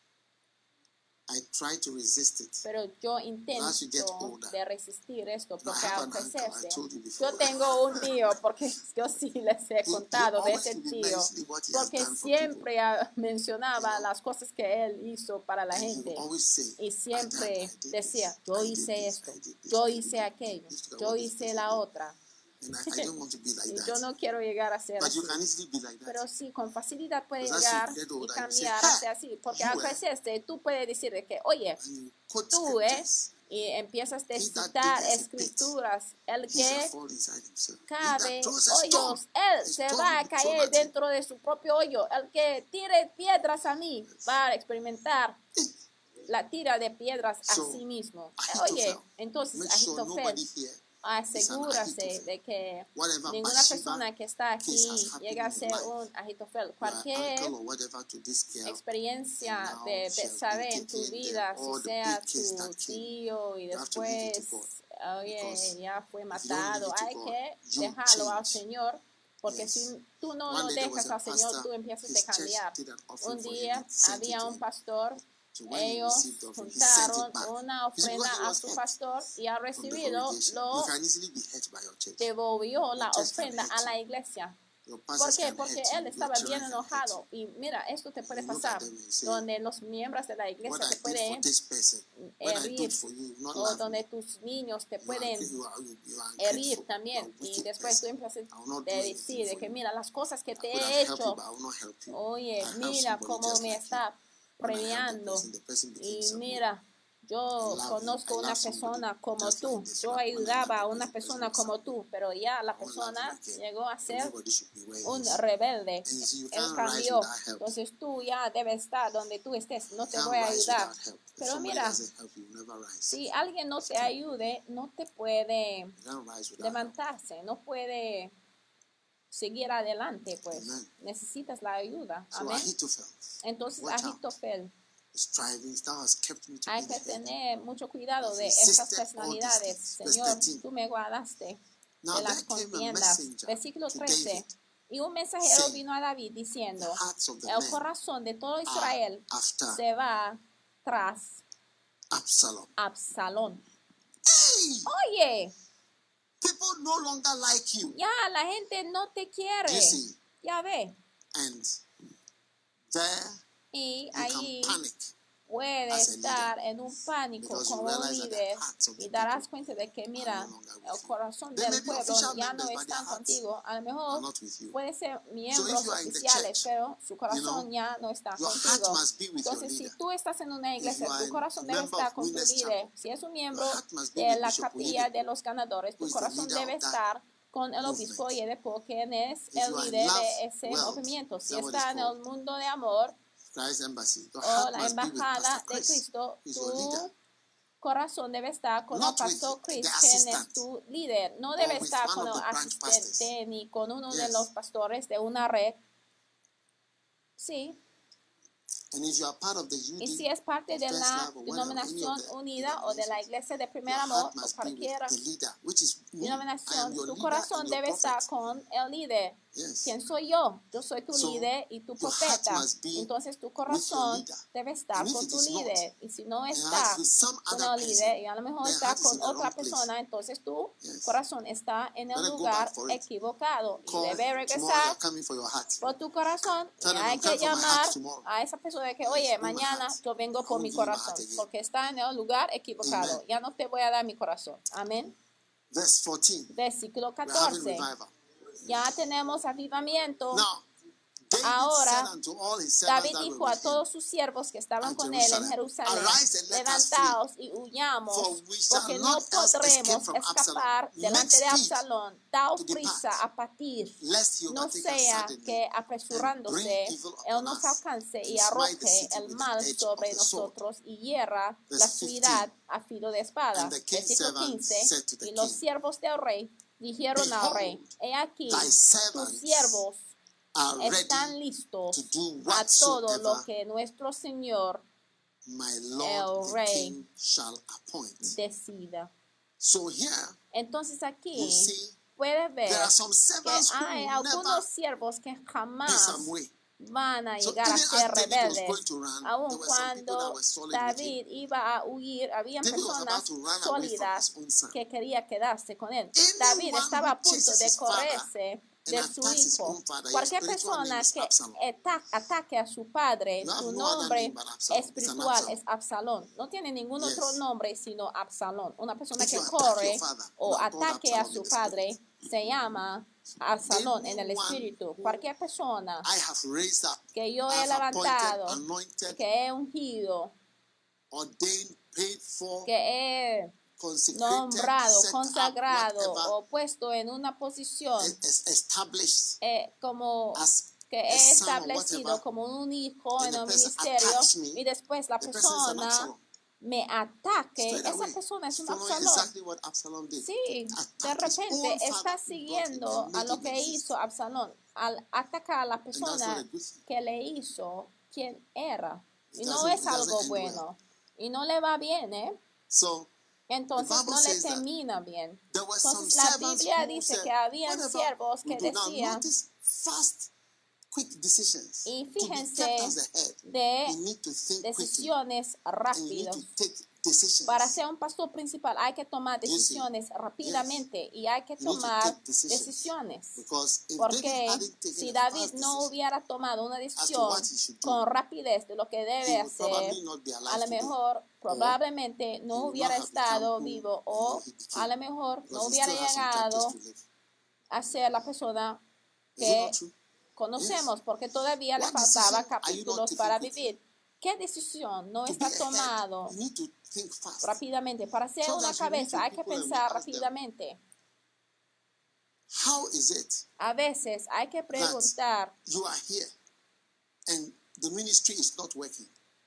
I try to resist it. Pero yo As you get intento older, de resistir esto, I porque have al an uncle, crecerse, I told you before. yo tengo un tío, porque yo sí les he contado de ese always tío, mentioning what he has porque done for siempre mencionaba You know? las cosas que él hizo para la And he gente. will always say, Y siempre I did decía, this, yo I did hice this, esto, I did this, yo I did hice this, aquello, this, yo all this, hice this, la this. otra. And I don't want to be like Y that. yo no quiero llegar a ser But así. you can easily be like that. Pero sí, con facilidad puede Because as llegar you get y older, you say, cambiar a ser así. Porque al you were- crecerse, tú puedes decir de que, oye, And you quote tú, scriptures. y empiezas a that citar diggeth a pit, escrituras, el He shall que fall inside himself. He cabe that throws a stone, hoyos, él the se stone va a will be thrown caer at him. dentro de su propio hoyo. El que tire piedras a mí va a experimentar la tira de piedras a So, sí mismo. Ahitofel, Oye, entonces Make sure Ahitofel, nobody here asegúrase Ahitofel. de que Whatever ninguna Bathsheba persona que está case aquí has happened llegue a in ser your life, un Ahitofel. your Cualquier uncle or whatever to this girl, experiencia and now de she has saber been en tu taken, vida, all si the sea big case tu that came, tío y you have to leave it to después, God. oye, Because ya fue if you don't leave matado, it to hay God, que you dejarlo al change. Señor, porque Yes. si tú no One lo day there was dejas a al Señor, pastor, tú empiezas his a cambiar. church did an offering Un for him día and sent it había to un him. pastor, So when he ellos received the offering, he sent juntaron it back. una You see, because ofrenda he a was su hurt pastor y al from the recibido congregation. lo You can easily be hurt by your church. devolvió la church can ofrenda hurt a la you. iglesia. Your ¿Por pastors qué? can Porque hurt you. él Your estaba children bien can hurt enojado. Y mira, esto te puede You look at pasar, them and say, donde los miembros de la what iglesia I te did for pueden this person, when I herir, did for you, not o love donde me. tus niños te You are, pueden you are herir ungrateful. You are también. a Y wicked después tú person. empiezas I will not a do anything decir de for que you. mira, las cosas que I te could he have helped you, hecho, but I will not help you. oye, I help mira somebody cómo just me like you. está When I help the premiando. person, the person became Y some way. mira, yo conozco una persona como tú, yo ayudaba a una persona como tú, pero ya la persona llegó a ser un rebelde, él cambió, entonces tú ya debes estar donde tú estés, no te voy a ayudar. Pero mira, si alguien no te ayude, no te puede levantarse, no puede seguir adelante, pues necesitas la ayuda. Amén. Entonces Ahitofel, hay que tener mucho cuidado de estas personalidades. Señor, tú me guardaste de las contiendas. Versículo 13. Y un mensajero vino a David diciendo, el corazón de todo Israel se va tras Absalón. Oye, people no longer like you. ya la gente no te quiere. You see? Ya ve. And there Y you ahí can panic. puede as a estar leader, en un pánico because you como un realize that the líder hearts of the y darás people cuenta de que, mira, no longer with el you. corazón They may del be pueblo official ya members, no but their están hearts contigo. A lo are mejor not with you. puede ser So miembros if you are in the oficiales, church, pero su corazón ya no está your heart contigo. must be with your Entonces, si leader. tú estás en una iglesia, you are tu corazón a debe member estar of con tu Winners líder. Chapel, Si es un miembro your heart must be de with la Bishop capilla Oyedepo, de los ganadores, who tu is the corazón leader debe of that estar con el obispo movement. Oyedepo, quien es If el you are in líder love, de ese wealth, movimiento. Si that what está it's en el called. mundo de amor, Christ Embassy. Your o heart la must be with embajada Pastor de Chris. Cristo, He's your leader. tu corazón debe estar con el Not with pastor Chris, the quien assistant, es tu líder. No or debe with estar one con of el the branch asistente pastors. ni con uno de Yes. los pastores de una red. Sí. And if you are part of the UD, Y si es parte de First la Love, or whatever, any denominación of the unida o de la iglesia de primer your amor heart o must be with cualquiera the leader, which is me. I am denominación, your tu leader corazón and your debe estar prophet. con el líder. Yes. ¿Quién soy yo? Yo soy tu So, líder y tu your heart profeta. must be Entonces tu with your corazón leader. debe estar And if con it tu is not, líder. Y si no and está heart with some con other el person, líder y a lo mejor their está heart is con in the otra wrong place. persona, entonces tu Yes. corazón está en el Better go lugar back for it. equivocado. Y Call debe tomorrow, regresar you're coming for your heart. por tu corazón. Tell Y them, hay I'm que coming for my llamar heart tomorrow. a esa persona de que, Yes, oye, bring my mañana heart. yo vengo I por won't mi give you my corazón, heart again. porque está en el lugar equivocado. Amen. Ya no te voy a dar mi corazón. Amén. Verse 14. Versículo We're having 14. revival. Ya tenemos avivamiento. Now, David Ahora, said unto all his servants David that dijo were a with him, todos sus siervos que estaban at con él en Jerusalem, Jerusalén, arise and let us levantaos y huyamos, for we shall porque no not else escape podremos from escapar Absalom. delante de Make speed Absalón. Daos to depart, prisa a partir, lest he no overtake us sea suddenly, que and bring apresurándose evil él upon nos us, alcance y and smite the arroje city el with mal the edge sobre of the sword. nosotros y hierra Verse la ciudad 15. a filo de espada. And the king's Versículo servants 15. said to the Y los king, siervos del rey dijeron al rey, Behold, he aquí, thy tus servants siervos are están ready listos to do a todo whatsoever lo que nuestro Señor my lord el the rey king shall appoint. decida. So here Entonces you aquí see puedes ver there are some que servants who hay will never algunos siervos que be jamás some way. van a So llegar even a as ser David was rebeldes. going to run, Aun there were some people that cuando were solid with him. David iba a huir, habían David was about personas to run away from sólidas his own son. que quería quedarse con él. Anyone David estaba a who punto chases de his father correrse de and su attacks his hijo. own father, your Cualquier spiritual name persona is que Absalom. ataque a su padre, You have su no other nombre name but Absalom. It's an espiritual Absalom. es Absalón. No tiene ningún Yes. otro nombre sino Absalón. Una persona If que you attack corre your father, o you are called ataque a Absalom su in the spirit. padre se llama Absalón en el Anyone espíritu. who Cualquier persona I have raised up, que yo I he have appointed, levantado, anointed, que he ungido, ordained, paid for, que he consecrated, nombrado, set consagrado up, whatever, o puesto en una posición established como as que a he son or establecido whatever, como un hijo and en the el person ministerio attacks me, y después la the person is an persona Absalom. me ataque, Straight esa away, persona es un following Absalón. exactly what Absalom did. Sí, de Attacked his repente own está father who brought him siguiendo and a made lo him que exist. hizo Absalón, al atacar a la And that's not persona a good thing. que le hizo quien era. Y It no doesn't- es it doesn't algo end bueno. Y no le va bien, ¿eh? So Entonces The Bible no le says that termina bien. there were some Entonces la servants Biblia who dice said, que habían whatever siervos we que do now, decían, notice fast, quick decisions. y To be fíjense kept as the head, de you need to think quickly decisiones and you need rápidas. to take decisions. Para ser un pastor principal hay que tomar You see? decisiones rápidamente y hay que You need to tomar take decisions. decisiones. Because if David Porque hadn't taken si a David fast no decision, hubiera tomado una to decisión what he should do, con rapidez de lo que he debe would hacer, probably not be alive a lo today. mejor probablemente he no would hubiera not have estado become who vivo he o became, a lo mejor because no he hubiera still has some llegado chapters to live. a ser la persona Is it que not true? conocemos, porque todavía le What faltaba decision are you not capítulos taking para quickly? vivir. ¿Qué decisión no To be está a head, tomado you need to think fast. rápidamente? Para ser So una that you need to cabeza hay que people and pensar ask them, rápidamente. how is it A veces hay que preguntar you are here and the ministry is not working?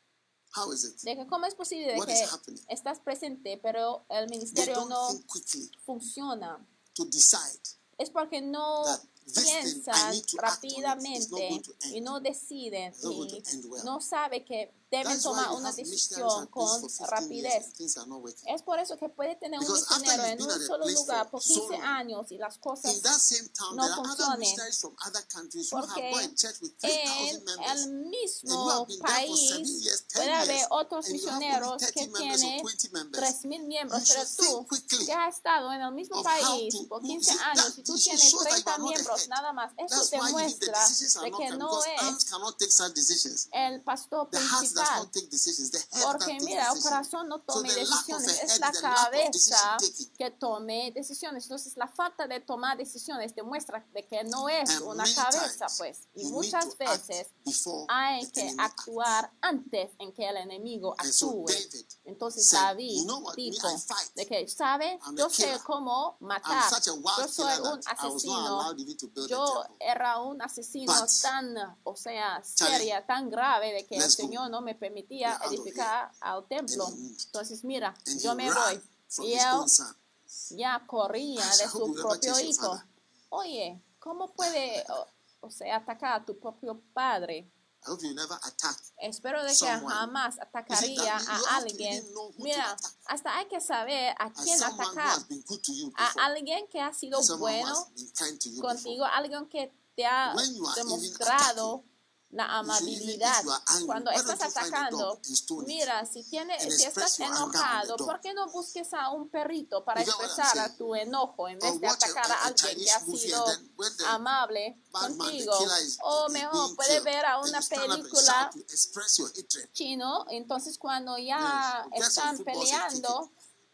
How is it? de que cómo es posible de What que is happening? estás presente, pero el They ministerio don't no think quickly funciona. to decide Es porque no that this thing I piensan need to act on it is not rápidamente going to end. y no deciden It's not going y to end well. no sabe que deben That's why tomar you una have missionaries decisión at con this for 15 years rapidez. and things are not working. Es por eso que puede tener un Because after misionero you've en been un at a solo place lugar for por so 15 long, años y las in cosas that same town, no there are other funcionen. missionaries from other countries who have Porque got a church with en 3,000 members. el And you mismo have been there for 7 país years, 10 puede haber years, otros and you have only misioneros 30 que members or tienen 20 members. 3,000 miembros, You pero should tú think quickly que has estado en el mismo of how país to por move. 15 See, años that y tú this tienes shows that you 30 are not miembros ahead. nada más, eso That's why even the demuestra decisions are de not que coming, no because es arms cannot take such decisions. el pastor The heart does principal. not take decisions. The head Porque that takes mira, el decisions. corazón no So tome the lack of a decisiones, es head la is the lack of cabeza decision taking. que tome decisiones. Entonces, la falta de tomar decisiones demuestra de que no es And una many cabeza, times, pues. Y you need muchas to act veces before hay the que enemy actuar acts. antes en que el enemigo And so actúe. David Entonces said, David you know what, me, dijo I fight. de que, ¿sabe? I'm a Yo sé killer. cómo I'm matar. such a Yo wild soy killer un that I was not asesino. allowed even to build a Yo temple. era un asesino But, tan, o sea, Charlie, seria, tan grave de que el let's go. Señor no me permitía We're out of edificar al templo. And he moved. Entonces, mira, And yo he me ran voy. from Y his él own son. ya corría Gosh, I de hope su you never propio chase your hijo. father. Oye, ¿cómo puede, o sea, atacar a tu propio padre? I hope you never attack. Espero de que Someone. jamás atacaría You a have to alguien. even know who to Mira, attack. hasta hay que saber a As quién someone who atacar. has been good to you A before. alguien que ha sido As someone who bueno has been kind to you contigo, before. alguien que te ha When you are even demostrado la you should, even amabilidad. if you are angry, Cuando why estás don't you find a atacando, dog and stone it? mira, si And estás express your anger on the enojado, dog. ¿por qué no busques a un perrito para You get what I'm expresar saying? tu enojo en Or vez de watch atacar a a alguien que Chinese ha movie sido and then when the amable bad man, the contigo? killer is O being mejor puedes killed, ver a and una you stand up and película shout to express your hatred. chino, entonces cuando ya Yes, get some están footballs and kick peleando,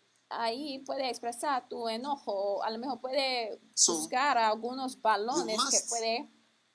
ahí puede expresar tu enojo, a lo mejor puede So, buscar algunos balones you que must puede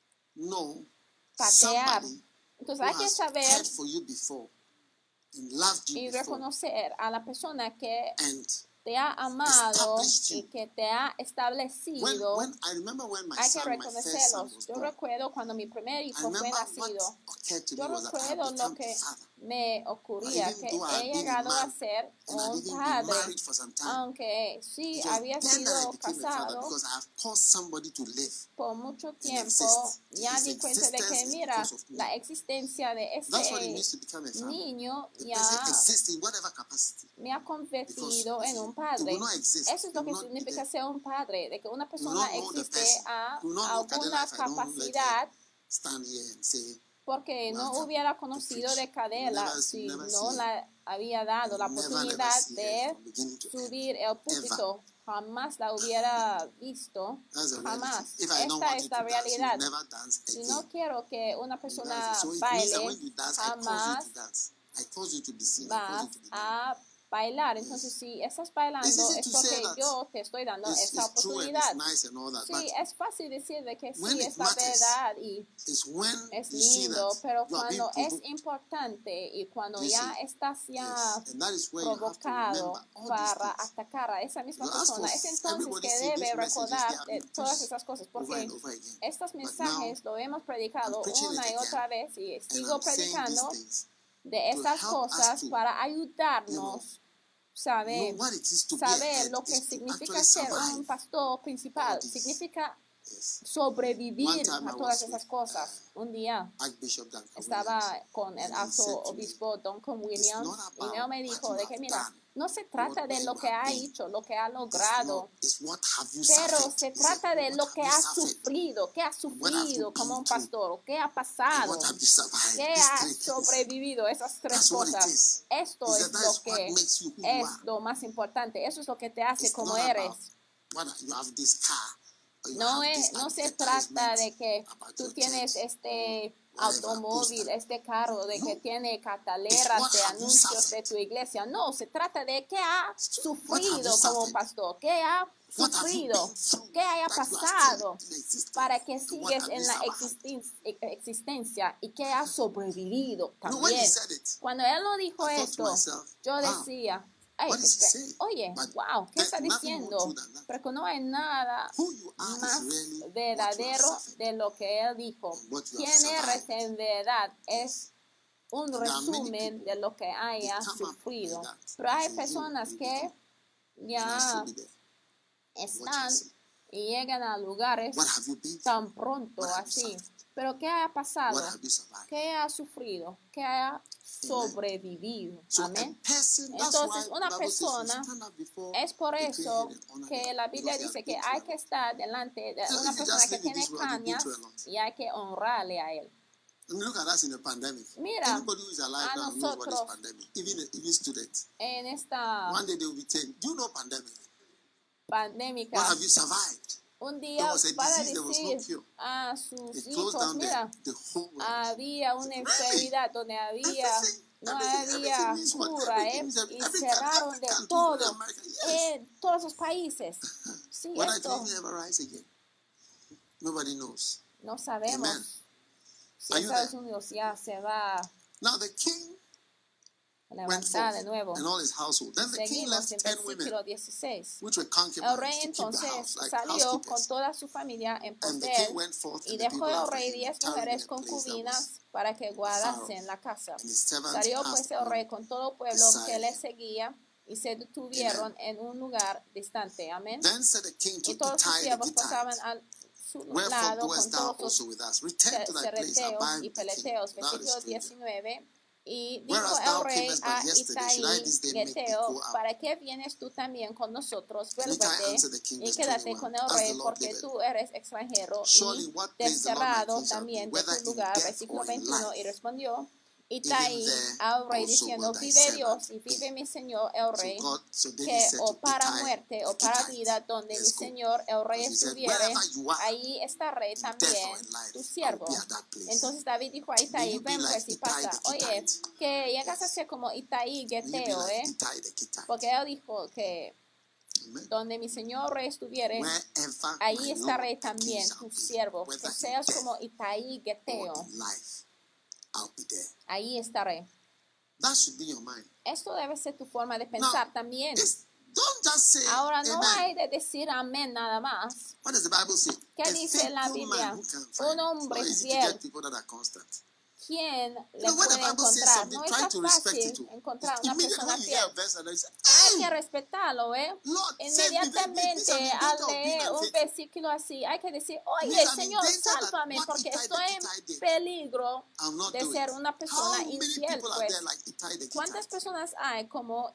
know patear. somebody Entonces who hay que has saber cared for you before and loved you y before reconocer a la persona que and te ha amado established you. y que te ha establecido. when I remember when my Hay que son, my first son reconocerlos. was Yo born, recuerdo cuando mi primer I hijo fue remember what nacido. occurred to Yo me was that I had recuerdo become lo que a father. me ocurría, Even que though I had he been a llegado a man ser and I'd un even been padre, married for some time. aunque sí It was había then that I sido became a father casado because I have caused somebody to live. por mucho and tiempo, exist. ya His di cuenta de que, existence is mira, because of me. la existencia de That's what it ese means to become a father. niño The ya person exists in whatever capacity. me ha convertido Because en un it padre. will not exist. Eso es It lo will que not be significa there. ser un padre, de que una You will persona not know the existe person. a You will not look at the alguna life. I don't let her capacidad stand here and say, porque no welcome hubiera to conocido preach. de Cadela You si never no see la había dado la never oportunidad see her de from beginning to end. subir el púlpito. Jamás la hubiera visto. That's the Jamás. reality. If I don't Esta want es you la to dance, you realidad. will never dance Si again. no quiero que una persona So it means that baile, when you dance, I cause you jamás to dance. I cause you to be seen. I cause vas you to be known. a bailar. Entonces, si estás It's bailando, easy es to say porque that yo te estoy dando It's esa true and oportunidad. it's nice and all that, Sí, but es fácil decir de que when sí, it es la matters, verdad y it's when es you see lindo, that pero you are being cuando es provoked. importante y cuando You ya see? estás ya Yes. And that is where you have to provocado remember all these para things. atacar a esa misma Because persona, es entonces everybody que see debe these messages, recordar they have de been todas preached esas cosas, over porque and over again. estos But now, mensajes lo hemos predicado I'm preaching una it y otra again, vez y and sigo I'm saying these predicando things de to esas help cosas us to, para ayudarnos saber, know what it is to be a saber head lo que is to significa actually ser survive un pastor principal, all these. significa Yes. One sobrevivir time I a todas was esas with cosas. Un día Archbishop Duncan estaba Williams, con el and he said to me, arzobispo Duncan it's Williams not y about él me what dijo you de que have mira, done, no se or trata de where lo you que have ha been. hecho, lo que ha It's logrado, not, it's what have you pero suffered. se He said, trata de what lo have que you ha suffered? sufrido, que ha What have you sufrido como been un through? pastor, o qué ha And pasado, what have you survived? que These ha three things. sobrevivido, esas tres That's what it cosas. is. Esto He es said, that lo is what que makes you who you es are. lo más importante, eso es lo que te hace It's como not eres. about what you have this car, or you No, have this no se advertisement trata de que about tú your tienes church. este automóvil, este carro de que tiene carteleras de anuncios de tu iglesia. No, se trata de que ha sufrido como pastor, que ha sufrido, que haya pasado para que sigues en la existencia y que ha sobrevivido también. Cuando él lo dijo esto, yo decía, oye, wow, ¿qué está diciendo? Porque no hay nada más verdadero de lo que él dijo. ¿Quién eres en verdad? Es un resumen de lo que haya sufrido. Pero hay personas que ya están y llegan a lugares tan pronto así. Pero ¿qué ha pasado? ¿Qué ha sufrido? ¿Qué ha sobrevivido? Amén. Entonces, una persona, es por eso que la Biblia dice que hay que estar delante de una persona que tiene cañas y hay que honrarle a él. Mira, a nosotros en esta pandémica, un día para decir a sus hijos, mira, había una enfermedad donde no había cura, y cerraron de todo en todos los países. Sí, esto no sabemos si Estados Unidos ya se va a levantar de nuevo. Seguimos en el versículo 16. El rey entonces salió con toda su familia en pos de él y dejó el rey 10 mujeres concubinas para que guardasen la casa. Salió pues el rey con todo el pueblo que le seguía y se detuvieron en un lugar distante. Amén. Y todos sus siervos pasaban al su lado con todos los cerreteos y peleteos. Versículo 19. Y dijo el rey a Itai Geteo, ¿para qué vienes tú también con nosotros? Vuélvete y quédate con el rey, porque tú eres extranjero y desterrado también de tu lugar. Versículo 21, y respondió Itai al rey diciendo, vive Dios y vive mi señor el rey, que o para muerte o para vida, donde mi señor el rey estuviere, ahí estaré también tu siervo. Entonces David dijo a Itai, ven pues y pasa. Oye, que llegas a ser como Itai Geteo, porque él dijo que donde mi señor rey estuviere, ahí estaré también tu siervo. Que seas como Itai Geteo. Ahí estaré. Esto debe ser tu forma de pensar también. Ahora no hay de decir amén nada más. ¿Qué dice la Biblia? Un hombre fiel. ¿Quién le puede encontrar? No es fácil encontrar una persona fiel. Hay que respetarlo, Inmediatamente al leer un versículo así, hay que decir, oye, Señor, sálvame, porque estoy en peligro de ser una persona infiel. Pues, ¿cuántas personas hay como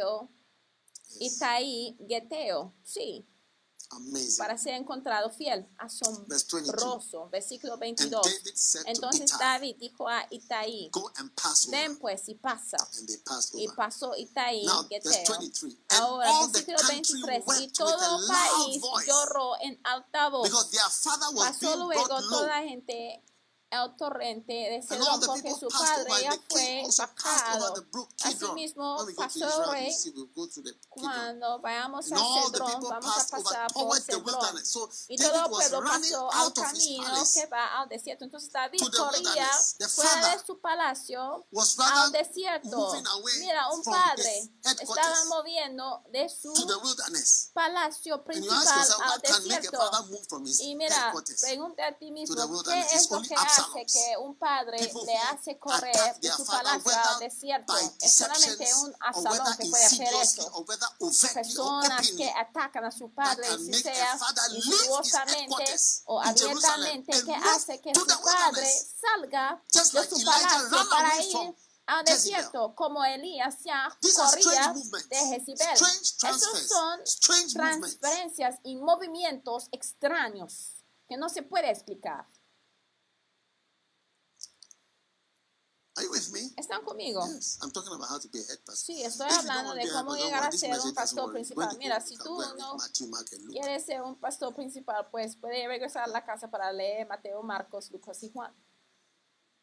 Itai Geteo? Sí. Para ser encontrado fiel, asombroso. Versículo 22. Entonces David dijo a Itai, ven pues y pasa. Y pasó Itai Geteo. Ahora, versículo 23. Y todo el país lloró en alta voz. Pasó luego toda la gente el torrente de Cedrón, porque su padre ya fue bajado. Asimismo pasó el rey. Cuando vayamos a Cedrón, vamos a pasar por Cedrón. Y todo el pueblo pasó al camino que va al desierto. Entonces David corría fuera de su palacio al desierto. Mira, un padre estaba moviendo de su palacio principal al desierto. Y mira, pregúntate a ti mismo, ¿qué es lo que hace que un padre le hace correr de su palacio al desierto? Es solamente un asalón que puede hacer eso. Personas que atacan a su padre, si sea insidiosamente o abiertamente, que hace que su padre salga de su palacio para ir al desierto, como Elías ya corría de Jezebel. Esos son transferencias y movimientos extraños que no se puede explicar. ¿Están conmigo? Sí, estoy hablando de cómo llegar a ser un pastor principal. Mira, si tú no quieres ser un pastor principal, pues puedes regresar a la casa para leer Mateo, Marcos, Lucas y Juan.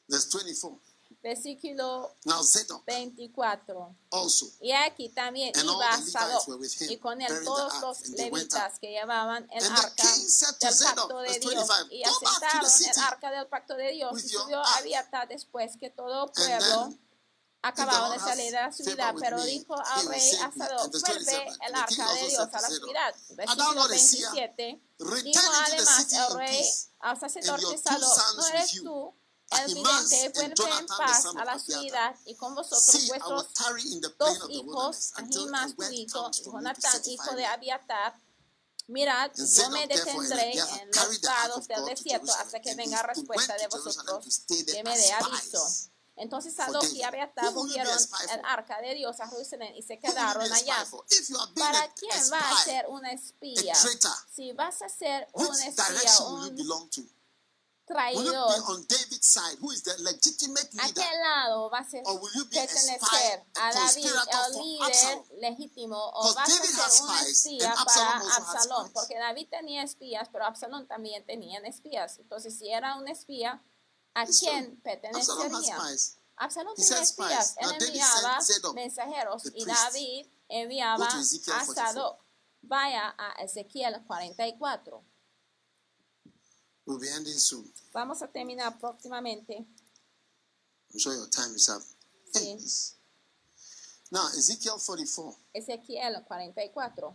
Verse 24. Versículo Now Zadok 24. also, Y aquí también and all iba the Levites Sadoc, were with him, y con él bearing the todos ark, los and they went levitas up. que llevaban el And the arca king said to del Zadok, pacto de verse Dios, 25, y go back to the asentaron el city arca del pacto de Dios, with y your subió ark. Abiatar después que todo And pueblo then, acababa if de the Lord salir de la has ciudad, favor with pero me, dijo he al will rey save a me. Sadoc, And verse vuelve 27, el the king arca de also Dios said to a la Zadok, ciudad. Art thou Versículo not a seer? 27, Return dijo into the además city el in rey peace, al and sacerdote your two Sadoc, ¿no sons eres with you, tú el Ahimaaz vidente? and Vuelve en Jonathan the paz son a of la Abiathar. ciudad, y con vosotros See, I will vuestros tarry in the dos plain of the hijos, wilderness until a Ahimaaz tu word hijo, comes y from me to Jonatán hijo certify de me. Abiatar. Mirad, And yo me Zadok therefore and detendré Abiathar en carried los the ark prados of del God to desierto Jerusalem, hasta que and venga he respuesta went de to Jerusalem vosotros to stay there que me as dé aviso. spies Entonces for Sadoc y David. Abiatar Who will you be a cogieron spy el for? arca de Dios a Jerusalén y se Who will you be quedaron a spy allá. for? If you are being ¿Para a quién va a spy, ser una a espía? traitor, Si vas a ser which un espía, direction will you un belong to? Will you be traidor, on David's side, who is the legitimate ¿a leader? qué lado vas a Or will you be a spy, pertenecer? a ¿A David, conspirator el for líder Absalom? legítimo, o Because vas a David has ser un spies, espía and para Absalom also has Absalón? spies. Porque David tenía espías, pero Absalón también tenía espías. Entonces, si era un espía, ¿a It's quién true. Absalom has pertenecería? spies. Absalón He tenía sent espías. spies. Él Now David enviaba sent Zadok, mensajeros, the y priest. David enviaba Go to Ezekiel a 44. Sadoc. Vaya a Ezequiel 44. We'll be ending soon. Vamos a terminar próximamente. I'm sure your time is up. Sí. Yes. Now, Ezekiel 44. Ezequiel 44.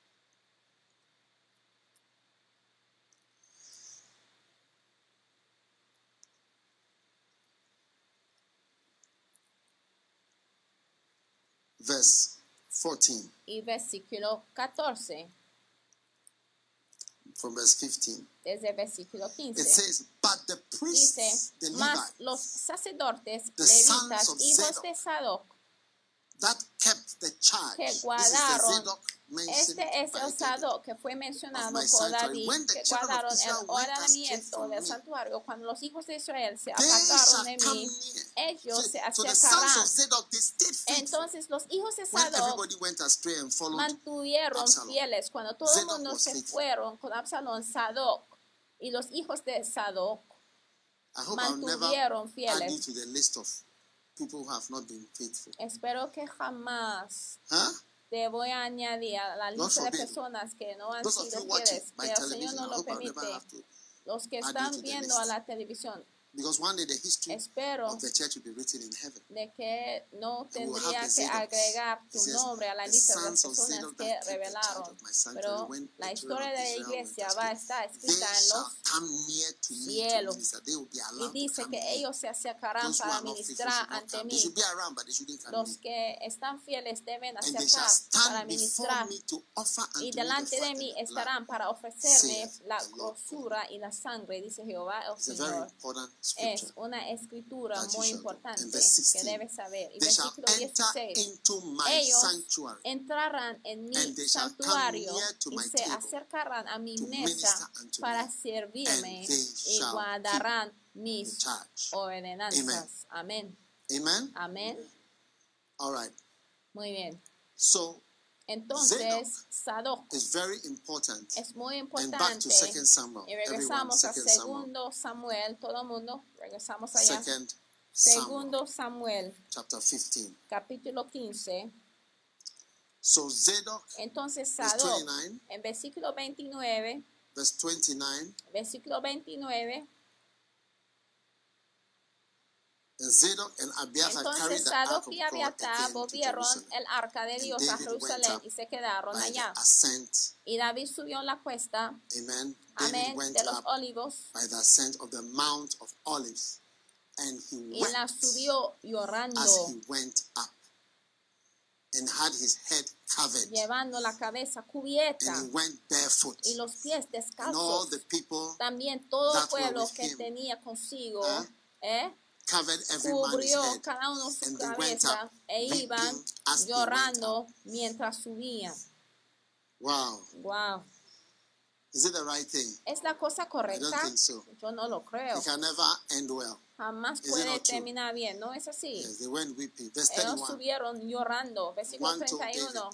Verse 14. Y versículo 14. From verse 15. Desde el versículo 15. It says, but the priests, Dice, the mas Levites, los sacerdotes, the levitas, sons of hijos Zadok, de Sadoc, that kept the charge. que This is the guardaron, Zadok mentioned este es by el David. Sadoc que fue mencionado Of my por sanctuary. David, When the que children of guardaron el Israel went astray ordenamiento from del me, santuario. Cuando los hijos de Israel se they apartaron shall de come mí, near. ellos se So the sons acercarán. of Zadok, they stayed faithful. Entonces los hijos de When Sadoc everybody went astray and followed mantuvieron Absalom, fieles. Cuando todo el Zadok mundo was se faithful. fueron con Absalón, Sadoc y los hijos de Sadoc I hope I'll never mantuvieron add you fieles. to the list of people who have not been faithful. Espero que jamás Huh? te voy a añadir a la God lista de forbid. personas que no han Those of sido you watching fieles, by que el Señor television, no I lo hope I'll never permite. have to. Los que add you están to the viendo list. a la televisión, Because one day the history espero of the church will be written in heaven. de que no And we'll tendría have the que Zadoks. agregar It tu says, nombre a la the lista de las sons of personas Zadok que that kept the charge revelaron. of my sanctuary Pero when la the children historia of de la Israel went iglesia astray. va a estar They escrita en shall los come near to me to cielos. minister. They will be Y allowed to dice come que near. ellos se acercarán Those who para are not faithful ministrar should not ante come. They mí. should be around, but they shouldn't come Los near. que están fieles deben And they shall acercar para stand before ministrar. me to offer Y unto me the delante de fat and mí the blood. estarán para ofrecerme saith la the Lord grosura y la sangre, dice Jehová el It's a very Señor. important Es scripture. una escritura that you muy shall do. importante And verse que 16, debes saber. Y they shall versículo enter 16. into my Ellos sanctuary entrarán en mi and they shall come santuario near to y my se table acercarán a mi to mesa minister unto para me, servirme and they y shall guardarán the mis charge. ordenanzas. Amén. Amen? Amén. All right. Muy bien. So Entonces, Sadoc it's very important. es muy And back importante. to 2 Samuel. Y Everyone, regresamos a 2 Samuel. segundo Samuel, todo el mundo, regresamos allá. 2 Samuel, Segundo Samuel, chapter 15. capítulo 15. So Zadok, Entonces verse Sadoc, 29, en versículo 29, verse 29, versículo 29, and Zadok and Abiathar carried entonces the ark Sadoc of y God Abiatar again to volvieron Jerusalem. el arca de And Dios a David went Jerusalén up y se quedaron by allá. the ascent. Y David subió en la cuesta, Amen. David amén, went de los up olivos, by the ascent of the Mount of Olives, and he y la wept subió llorando, as he went up, and had his head covered, llevando la cabeza and cubierta he went barefoot, y los pies and all descalzos. the people También todo el that were pueblo with que him, tenía consigo, covered every man his cubrió head, cada uno su and they went cabeza up e iban weeping as they went llorando up. mientras subían. Wow. Wow. Is it the right thing? ¿Es la cosa I don't correcta? think so. Yo no lo creo. It can never end well. Jamás Is it puede not true? terminar bien, ¿no es así? Yes, they went weeping. Verse Ellos 31. subieron llorando. Versículo One told 31.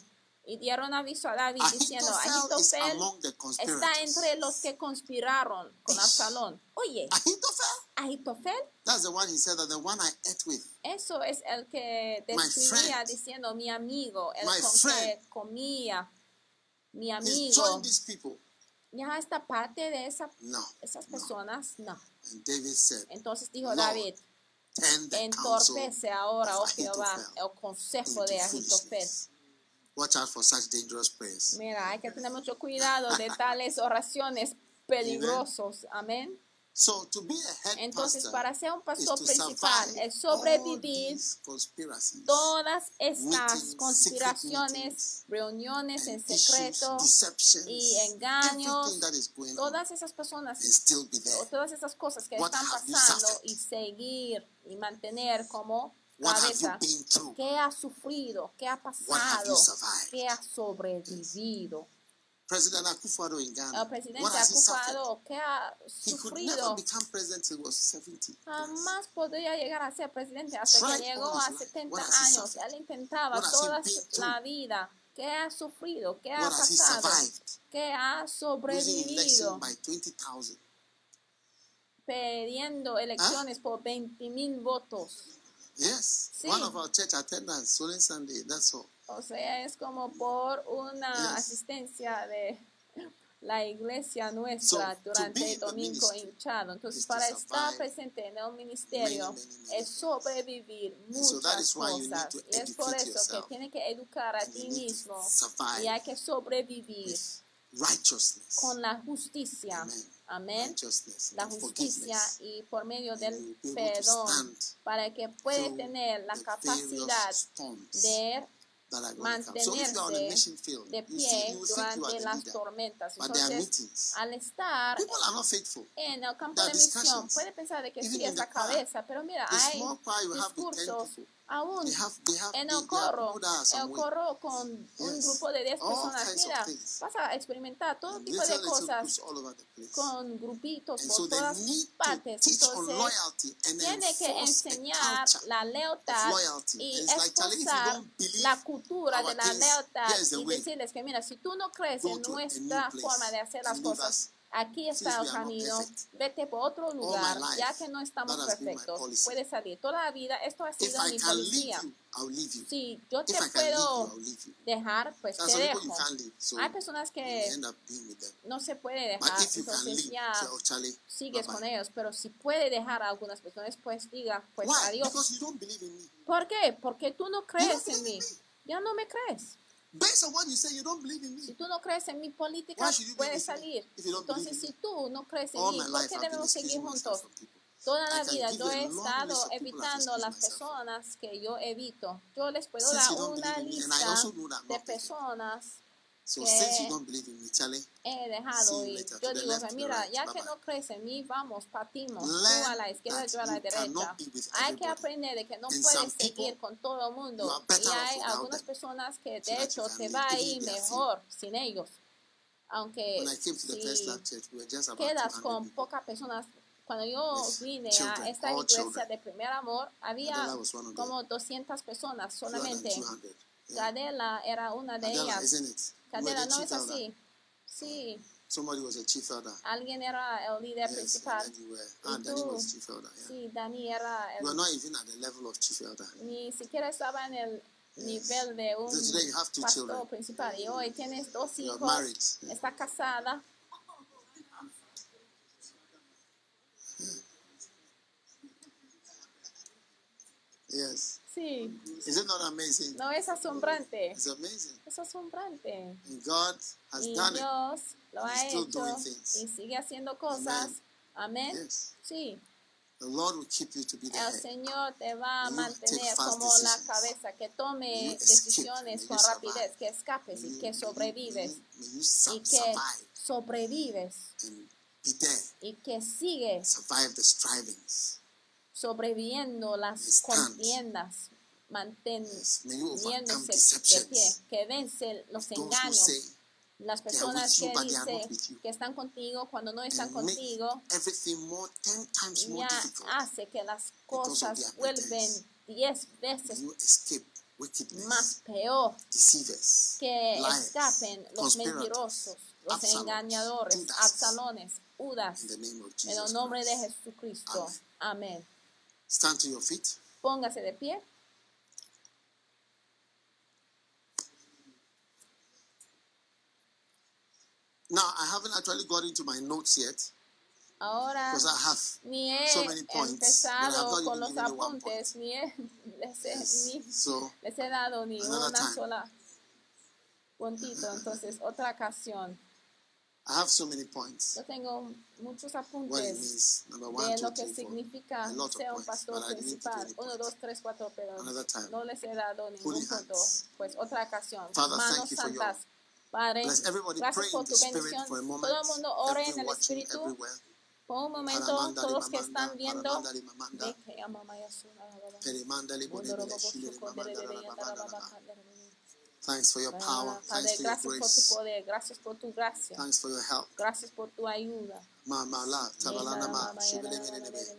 Y dieron aviso a David diciendo, Ahithophel is Ahitofel among the está conspirators. entre los que conspiraron con Absalón. Oye, Ahithophel? Ahitofel, That's the one he said that the one I ate with. eso es el que My describía friend. diciendo mi amigo, el My con friend. que comía, mi He's amigo. joined these people. Ya esta parte de No. esas personas, no. And David said, Entonces dijo Lord, David, turn the counsel entorpece ahora, oh of Jehová, Ahithophel el consejo de into Ahitofel. foolishness. Watch out for such dangerous prayers. Mira, hay que tener mucho cuidado de tales oraciones peligrosos. Amén. So to be a head Entonces, pastor para ser un is pastor to principal survive es all sobrevivir these conspiracies, todas estas meetings, conspiraciones, secret meetings, reuniones en and issues, secreto deceptions, y engaños, everything that is going on, todas esas personas and still be there. o todas esas cosas que What están have you pasando suffered? y seguir y mantener como What have you cabeza. been through? ¿Qué ha sufrido? ¿Qué ha What have pasado? you survived? ¿Qué ha sobrevivido? President Akufo-Addo in Ghana, El presidente what has he suffered? Akufo-Addo, ¿qué ha He could never sufrido? become president till he was 70. Jamás podría llegar a ser presidente hasta que Tried llegó all a his life. 70 What has he años. suffered? Él intentaba What has he toda been through? la vida. ¿Qué ha sufrido? ¿Qué ha What has he pasado? survived? ¿Qué ha Losing sobrevivido? election by 20,000. Perdiendo elecciones por 20,000 votos. Yes. Sí. One of our church attendants, Solen Sunday, that's all. O sea, es como por una Yes. asistencia de la iglesia nuestra So, to durante be el in the domingo ministry hinchado. Entonces, is to para estar survive presente en el ministerio many es things. sobrevivir And so that muchas is why you need cosas. to Y es por educate eso que yourself. tiene que educar a And ti you need to mismo survive y hay que sobrevivir with righteousness. con la justicia. Amen. Amén. Righteousness La and justicia forgiveness. y por medio And del you will be able to perdón stand para que puede through tener la the capacidad various storms de that are going to come. So if you are on a mantenerse mission field, de you pie will think you are durante the las leader. tormentas. But there are Entonces, meetings. al estar People are not faithful. en el campo There de are misión, discussions. puede pensar de que Even sí in es la the choir, cabeza, pero mira, the hay small choir you have with 10 discursos people. aún They have en there el are corro, people that are some el way. corro con un Yes. grupo de 10 All personas. kinds of Mira, things. vas a experimentar todo And tipo little, de little cosas groups all over the place. con grupitos And por so they todas need to partes. teach on Entonces, loyalty and tiene que enforce a enseñar culture la lealtad of loyalty. y And it's like, Charlie, if you esforzar don't believe la cultura our de la things, lealtad here is the y way. decirles que mira, si tú no crees Go en to a new nuestra place forma de hacer las and leave cosas, us. aquí Since está we el are not camino, perfect. vete por otro lugar, life, ya que no estamos that has been my perfectos, policy. puedes salir. Toda la vida esto ha If sido I mi can leave policía. you, I'll leave you. Si yo te If I can leave you, puedo I'll leave you. dejar, pues There are te some people you dejo. can't leave, so Hay personas you que end up being with them. no se puede But dejar, if you can entonces leave, ya say, oh, Charlie, sigues bye-bye. con ellos, pero si puede dejar a algunas personas, pues diga, pues Why? adiós. Because you don't believe in me. ¿Por qué? Porque tú no crees believe en mí. in me. Ya no me crees. Based on what you say, you don't believe in Si me. tú no crees en mi política, Why should you be puedes with me salir. if you don't believe Entonces, in si me? tú no crees en All mí, my ¿por life qué I've been debemos seguir excusing myself juntos? from people. Toda I la can vida give yo you a he long estado list of people I've evitando las excused myself from. personas que yo evito. Yo les puedo Since dar you don't una believe in me, and I lista also know that I'm de not perfect. personas So que since you don't believe in me, Charlie, he dejado see you y later. yo To the digo left, que to the mira, right. ya que Bye-bye. no crees en mí, vamos, partimos, tú Learn a la izquierda, that yo a la you derecha. cannot be with Hay que everybody. aprender de que no And puedes some people, seguir con todo el you mundo are better y off hay without algunas them, personas que so de that you hecho can te live, va a even ir if they are few. mejor sin ellos. Aunque When I came to the First si Love Church, we were just about quedas 200 con people. pocas personas, cuando yo With vine children, a esta all iglesia children. de Primer Amor, había Adela was one of them. como 200 personas Fewer than solamente. 200. Yeah. Gadela era una de Adela, ellas. isn't it? You were Gadela, the ¿no chief es elder. así? Sí, Somebody was a chief elder. alguien era el líder Yes, principal. and then you were. Y Danny tú, was chief elder. Yeah. sí, Dani era You were el, not even at the level of chief elder. ni siquiera estaba en el Yes. nivel de un So today you have two pastor children. principal. Y hoy tienes 2 You are hijos, married. Yeah. está casada. Yes. Sí, Is it not amazing? no es asombrante. It's amazing. Es asombrante. And God has Y done it. Dios lo ha He's still hecho doing things. y sigue haciendo cosas. Amén. Yes. Sí, The Lord will keep you to be the el head. Señor te va a You mantener take fast como la decisions. cabeza, que tome You escape. decisiones May con you rapidez, survive. que escapes y que sobrevives May you y que survive sobrevives and be there. y que sigues Survive the strivings. sobreviviendo las Stand. contiendas, Yes. May you overcome manteniéndose de deceptions. pie, que vence los Those who engaños. say Las they are personas with you, que but they are not dicen with you. que están contigo cuando no están And make contigo, everything more 10 times more ya difficult. hace que las Because of cosas their vuelven pretense. 10 veces You escape wickedness, más peor deceivers, que liars, escapen los conspirators, mentirosos, los Absaloms, engañadores, Judas, Absalones, Judas, in the name of en el Jesus nombre de Christ. Jesucristo. Amén. Stand to your feet. Póngase de pie. Now, I haven't actually got into my notes yet Ahora because I have ni he so many points, but I have empezado not con even los given you 1 apuntes, point. So, les he dado ni another una time. sola puntito. Entonces, otra ocasión. I have so many points. Yo tengo muchos What it apuntes means, number 1, de 2, lo que 3, 4. significa A lot of ser un points, pastor but I didn't give principal. any 1, 2, points. 3, 4, pero Another time. no les he dado ningún Holy punto. hands. Pues otra ocasión. Father, Manos thank you for your santas. Padre, bless everybody. Pray gracias in por the tu spirit bendición. for a moment. Todo el mundo ore en Every el watching Espíritu. everywhere. Por un momento, Paramandali todos que mamanda, están viendo, paramandali mamanda, de que amama ya suna la baba. perimandali Mondoro bodebele, bobo shilele shuko mamanda, dere la, la, yanda ba, la la, la, baba ba. kandere. Thanks for your power. Padre, Thanks for your gracias por tu grace. poder, gracias por tu gracia, Thanks for your help. gracias por tu ayuda. Ma la, tabalana ma, Yenda shibele la mene mama nebe.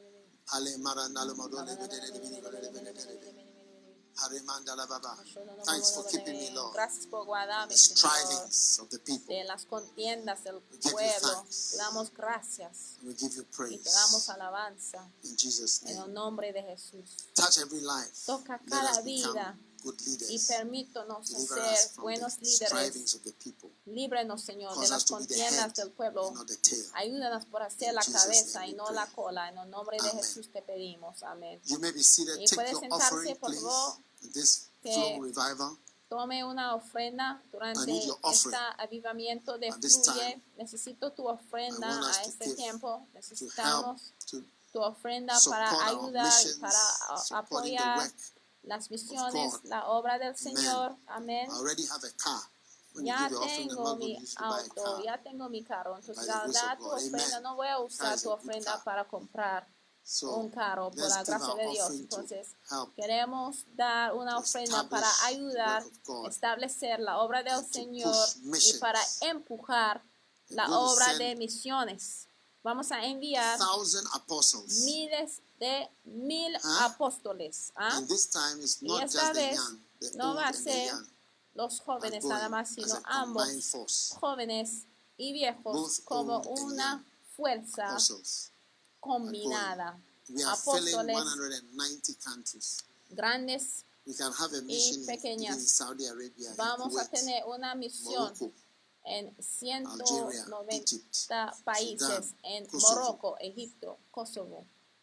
Pale marandalo modole bedele bini bedele bene bene. Harimanda la baba. Thanks for keeping me, Lord. Gracias por From guardarme, the Señor, strivings of the people. de las contiendas del give you pueblo. thanks. Te damos gracias We give you y te damos praise. alabanza In Jesus' en el name. nombre de Jesús. Touch every life. Toca Let cada us become vida good y leaders. permítanos Deliver us ser from buenos the líderes. strivings of the people. Líbrenos, Señor, de Cause las us to be the contiendas head del pueblo. and not the tail. Ayúdanos por hacer In la Jesus' cabeza name y we no pray. la cola. En el nombre de Amen. Jesús te pedimos. Amén. You may be seated. Y Take puede your sentarse, offering, por please. favor, In this que flow revival. tome una ofrenda I durante need your offering. este avivamiento de At this Fluye. time, Necesito tu I ofrenda want us a to este give, tiempo. to help, Necesitamos to tu ofrenda para support our ayudar y missions, para supporting the apoyar work las misiones, God. la obra del Señor. Amén. I already have a car. When you Ya give your offering, I'm tengo not going mi to use to buy a auto, car. ya tengo mi carro. Entonces, By the al grace dar of tu God. ofrenda, Amen. no voy a Car usar is tu a good ofrenda car. para comprar So un carro, por let's la give gracia our de Dios. offering to Entonces, help queremos dar una to ofrenda para establish the ayudar work of God a establecer la obra del and to Señor push y missions. para empujar la We're going to obra send de misiones. Vamos a enviar 1,000 apostles. miles de 1000 Huh? apóstoles. ¿Ah? And this time it's Y not esta just the vez young, the no old va a and the ser young los are jóvenes nada going más, as sino a combined ambos, force. jóvenes y viejos, Both como old and una young fuerza apostles. combinada. We are filling Apóstoles 190 countries. grandes We can have a mission in, even in pequeñas. Saudi Arabia, in Vamos a Kuwait, tener una misión Morocco, en Algeria, 190 Egypt, países, Sudan, en Kosovo. Morocco, Egipto, Kosovo,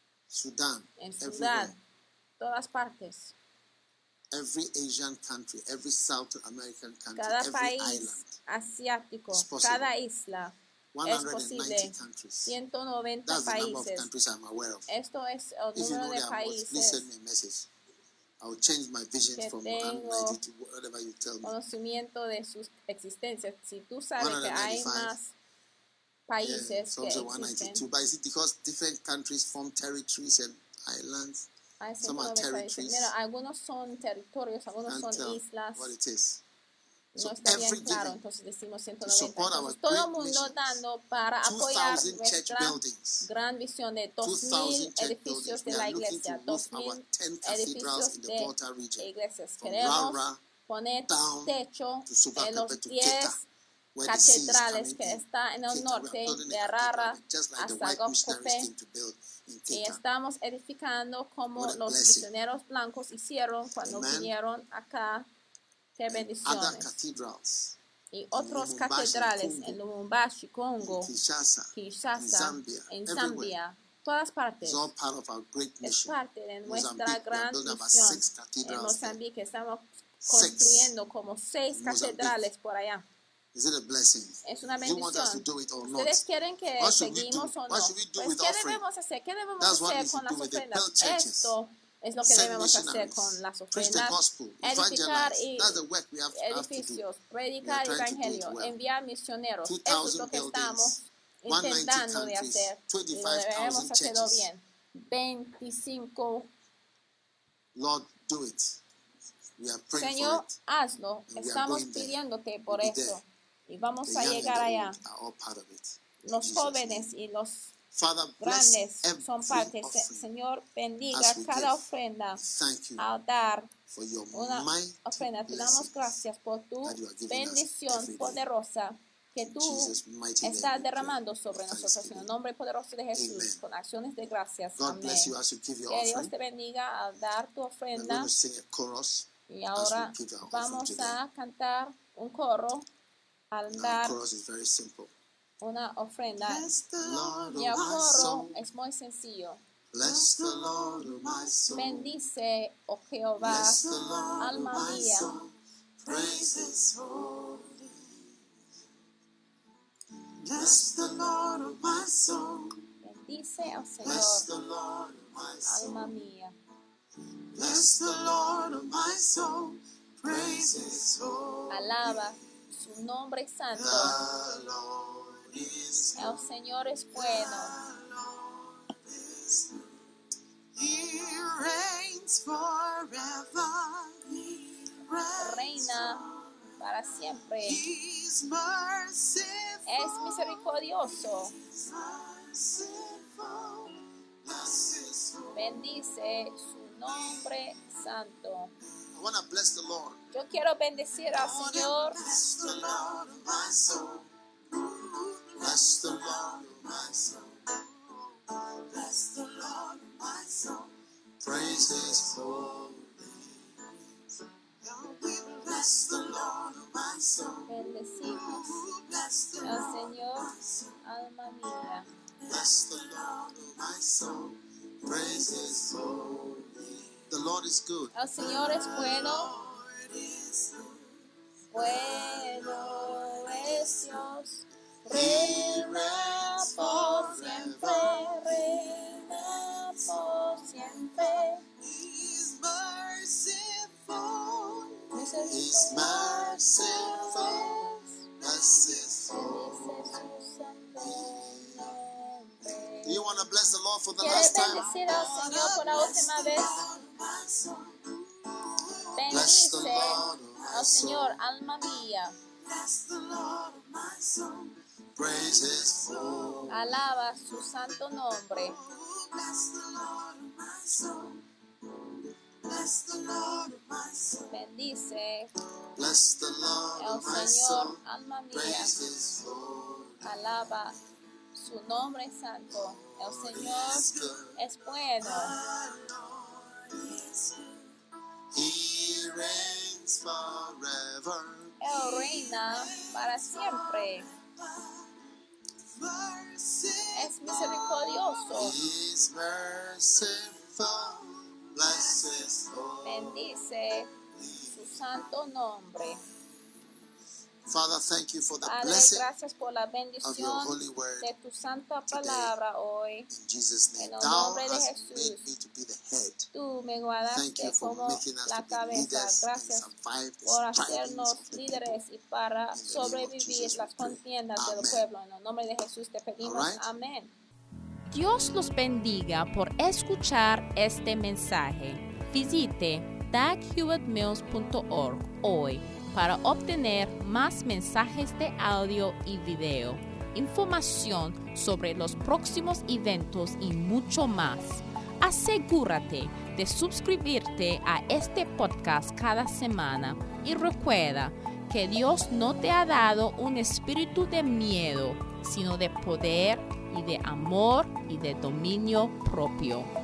Sudan, en everywhere. Sudán, todas partes. Every Asian country, every South American country, Cada every país island. asiático, It's possible. cada isla, es 190 posible. countries. 190 That's the number of países. countries I'm aware of. Esto es el If you número know de there are more, please países send me a message. I will change my vision que from tengo 190 to whatever you tell me. conocimiento de sus existencias. Si tú sabes que hay 195. más Yeah, países some que say existen, 192. But is it because different countries form territories and islands? hay Some are 190 países. territories. Mira, algunos son territorios, algunos Can't son tell islas. what it is. No So está bien every claro, giving entonces decimos to 190. support our Entonces, todo el great mundo missions, dando para apoyar 2,000 church nuestra buildings. gran visión de 2,000 2,000 church edificios buildings. de We la are looking iglesia, to roof our 2,000 10 cathedrals edificios in the de Volta region. iglesias. From Queremos Rara poner down techo to Suba en los Pepe to 10 Keta, where the sea is catedrales coming que in. está en el Keta, we are norte building de a cathedral Rara just like the hasta white missionaries Gokpe, came to build in y Keta. estamos edificando como What a los blessing. misioneros blancos hicieron cuando Amen. vinieron acá. Qué And other bendiciones. cathedrals Y otros Lubumbashi, catedrales Congo, en Lubumbashi, in Congo, Kinshasa, in Kinshasa, Zambia, en everywhere. Zambia, todas partes. It's all part of our great Es mission. parte de nuestra Mozambique, we are gran building about misión. 6 En cathedrals there. Mozambique estamos 6. construyendo como 6 In Mozambique. catedrales por allá. Is it a blessing? Es una Do you want us to bendición. do it or not? ¿Ustedes quieren que What should we do? seguimos o What no? should we do Pues, with ¿qué offering? debemos hacer? ¿Qué debemos That's what we hacer con should las do with the ofrendas? built churches. Esto es lo que Send debemos hacer missionaries. con las Preach the ofrendas. gospel. Edificar Evangelize. y That's the work we have to do. edificios, We predicar are trying to do it evangelio, well. enviar misioneros. Eso es 2,000 lo que estamos buildings, 190 intentando de countries, hacer y lo 25,000 debemos hacerlo churches. bien. 25. Lord, do it. We are praying Señor, for it. hazlo. And we are Estamos going there. pidiéndote por We'll be eso. there. Y vamos The a young and llegar the allá. old are all part of it. In Los Jesus' jóvenes name. y los Father, grandes bless son every parte. offering Señor, bendiga as we cada give. ofrenda Thank you al dar for your una mighty ofrenda. Te damos blessings gracias por tu that you are giving us bendición every day. poderosa que In tú Jesus' mighty name estás we derramando pray sobre with nosotros. En el thanksgiving. nombre poderoso de Jesús, Amen. con acciones de gracias. God Amén. bless you as you give your Que Dios offering. te bendiga al dar tu We're going ofrenda. to sing a chorus Y as ahora we give our offering vamos today. a cantar un coro al Now, dar chorus is very simple. una ofrenda. Bless the Lord, Y el oh my coro soul. es muy sencillo. Bless the Lord, oh my soul. Bendice, oh Jehová, Bless the Lord, oh alma my mía. soul. Praise His holy. Bless the Lord, oh my soul. Bendice al Bless the Señor, Lord, oh my soul. alma mía. Bless the Lord, oh my soul. Praise His holy. Alaba su nombre santo. The Lord is El Señor es bueno. He reigns forever. He Reina para siempre. He's merciful. Es misericordioso. Merciful. Bless His holy. Bendice su nombre santo. I want to bless the Lord. Yo quiero bendecir al Señor. Bless the Lord, oh my soul. Bless the Lord, oh my soul. Bless the Lord, oh my soul. Praise His holy name. Bless the Lord, oh my soul. Bendecimos Bless the al Lord, Señor, alma mía. bless the Lord, oh my soul. Praise His holy name. The Lord is good. El Señor es bueno. Lord is good. Bueno es Dios. Reina por siempre. Reina por siempre. He's merciful. He's merciful. Bless His holy. Bendice su santo nombre. Do you want to bless the Lord for the ¿Quieres last time? bendecir al Señor por la última vez? Bless the Bendice Lord, oh my al soul. Señor, alma mía. Bless the Lord, oh my soul. Praise His holy. Alaba su santo nombre. Bless the Lord, oh my soul. Bless the Lord, oh my soul. Bendice Bless the Lord, el oh my Señor, soul. alma mía. Praise His holy. Alaba su nombre santo. El Señor Is good. es bueno. He reigns forever. Él reina para siempre. Es misericordioso. He's merciful. Bless His holy. Bendice su santo nombre. Father, thank you for the Padre, blessing gracias por la of your bendición holy word. de tu santa today. palabra hoy. In Jesus' name, En el Thou nombre de hast Jesús. made me to be the head. Tú me Thank you guardaste for como making us la to be cabeza. leaders and Gracias survive the por strivings hacernos of the líderes people. y para In the name of sobrevivir Jesus las we pray. contiendas del Amen. pueblo. En el nombre de Jesús te pedimos. All right. Amén. Dios los bendiga por escuchar este mensaje. Visite daghewittmills.org hoy para obtener más mensajes de audio y video, información sobre los próximos eventos y mucho más. Asegúrate de suscribirte a este podcast cada semana y recuerda que Dios no te ha dado un espíritu de miedo, sino de poder y de amor y de dominio propio.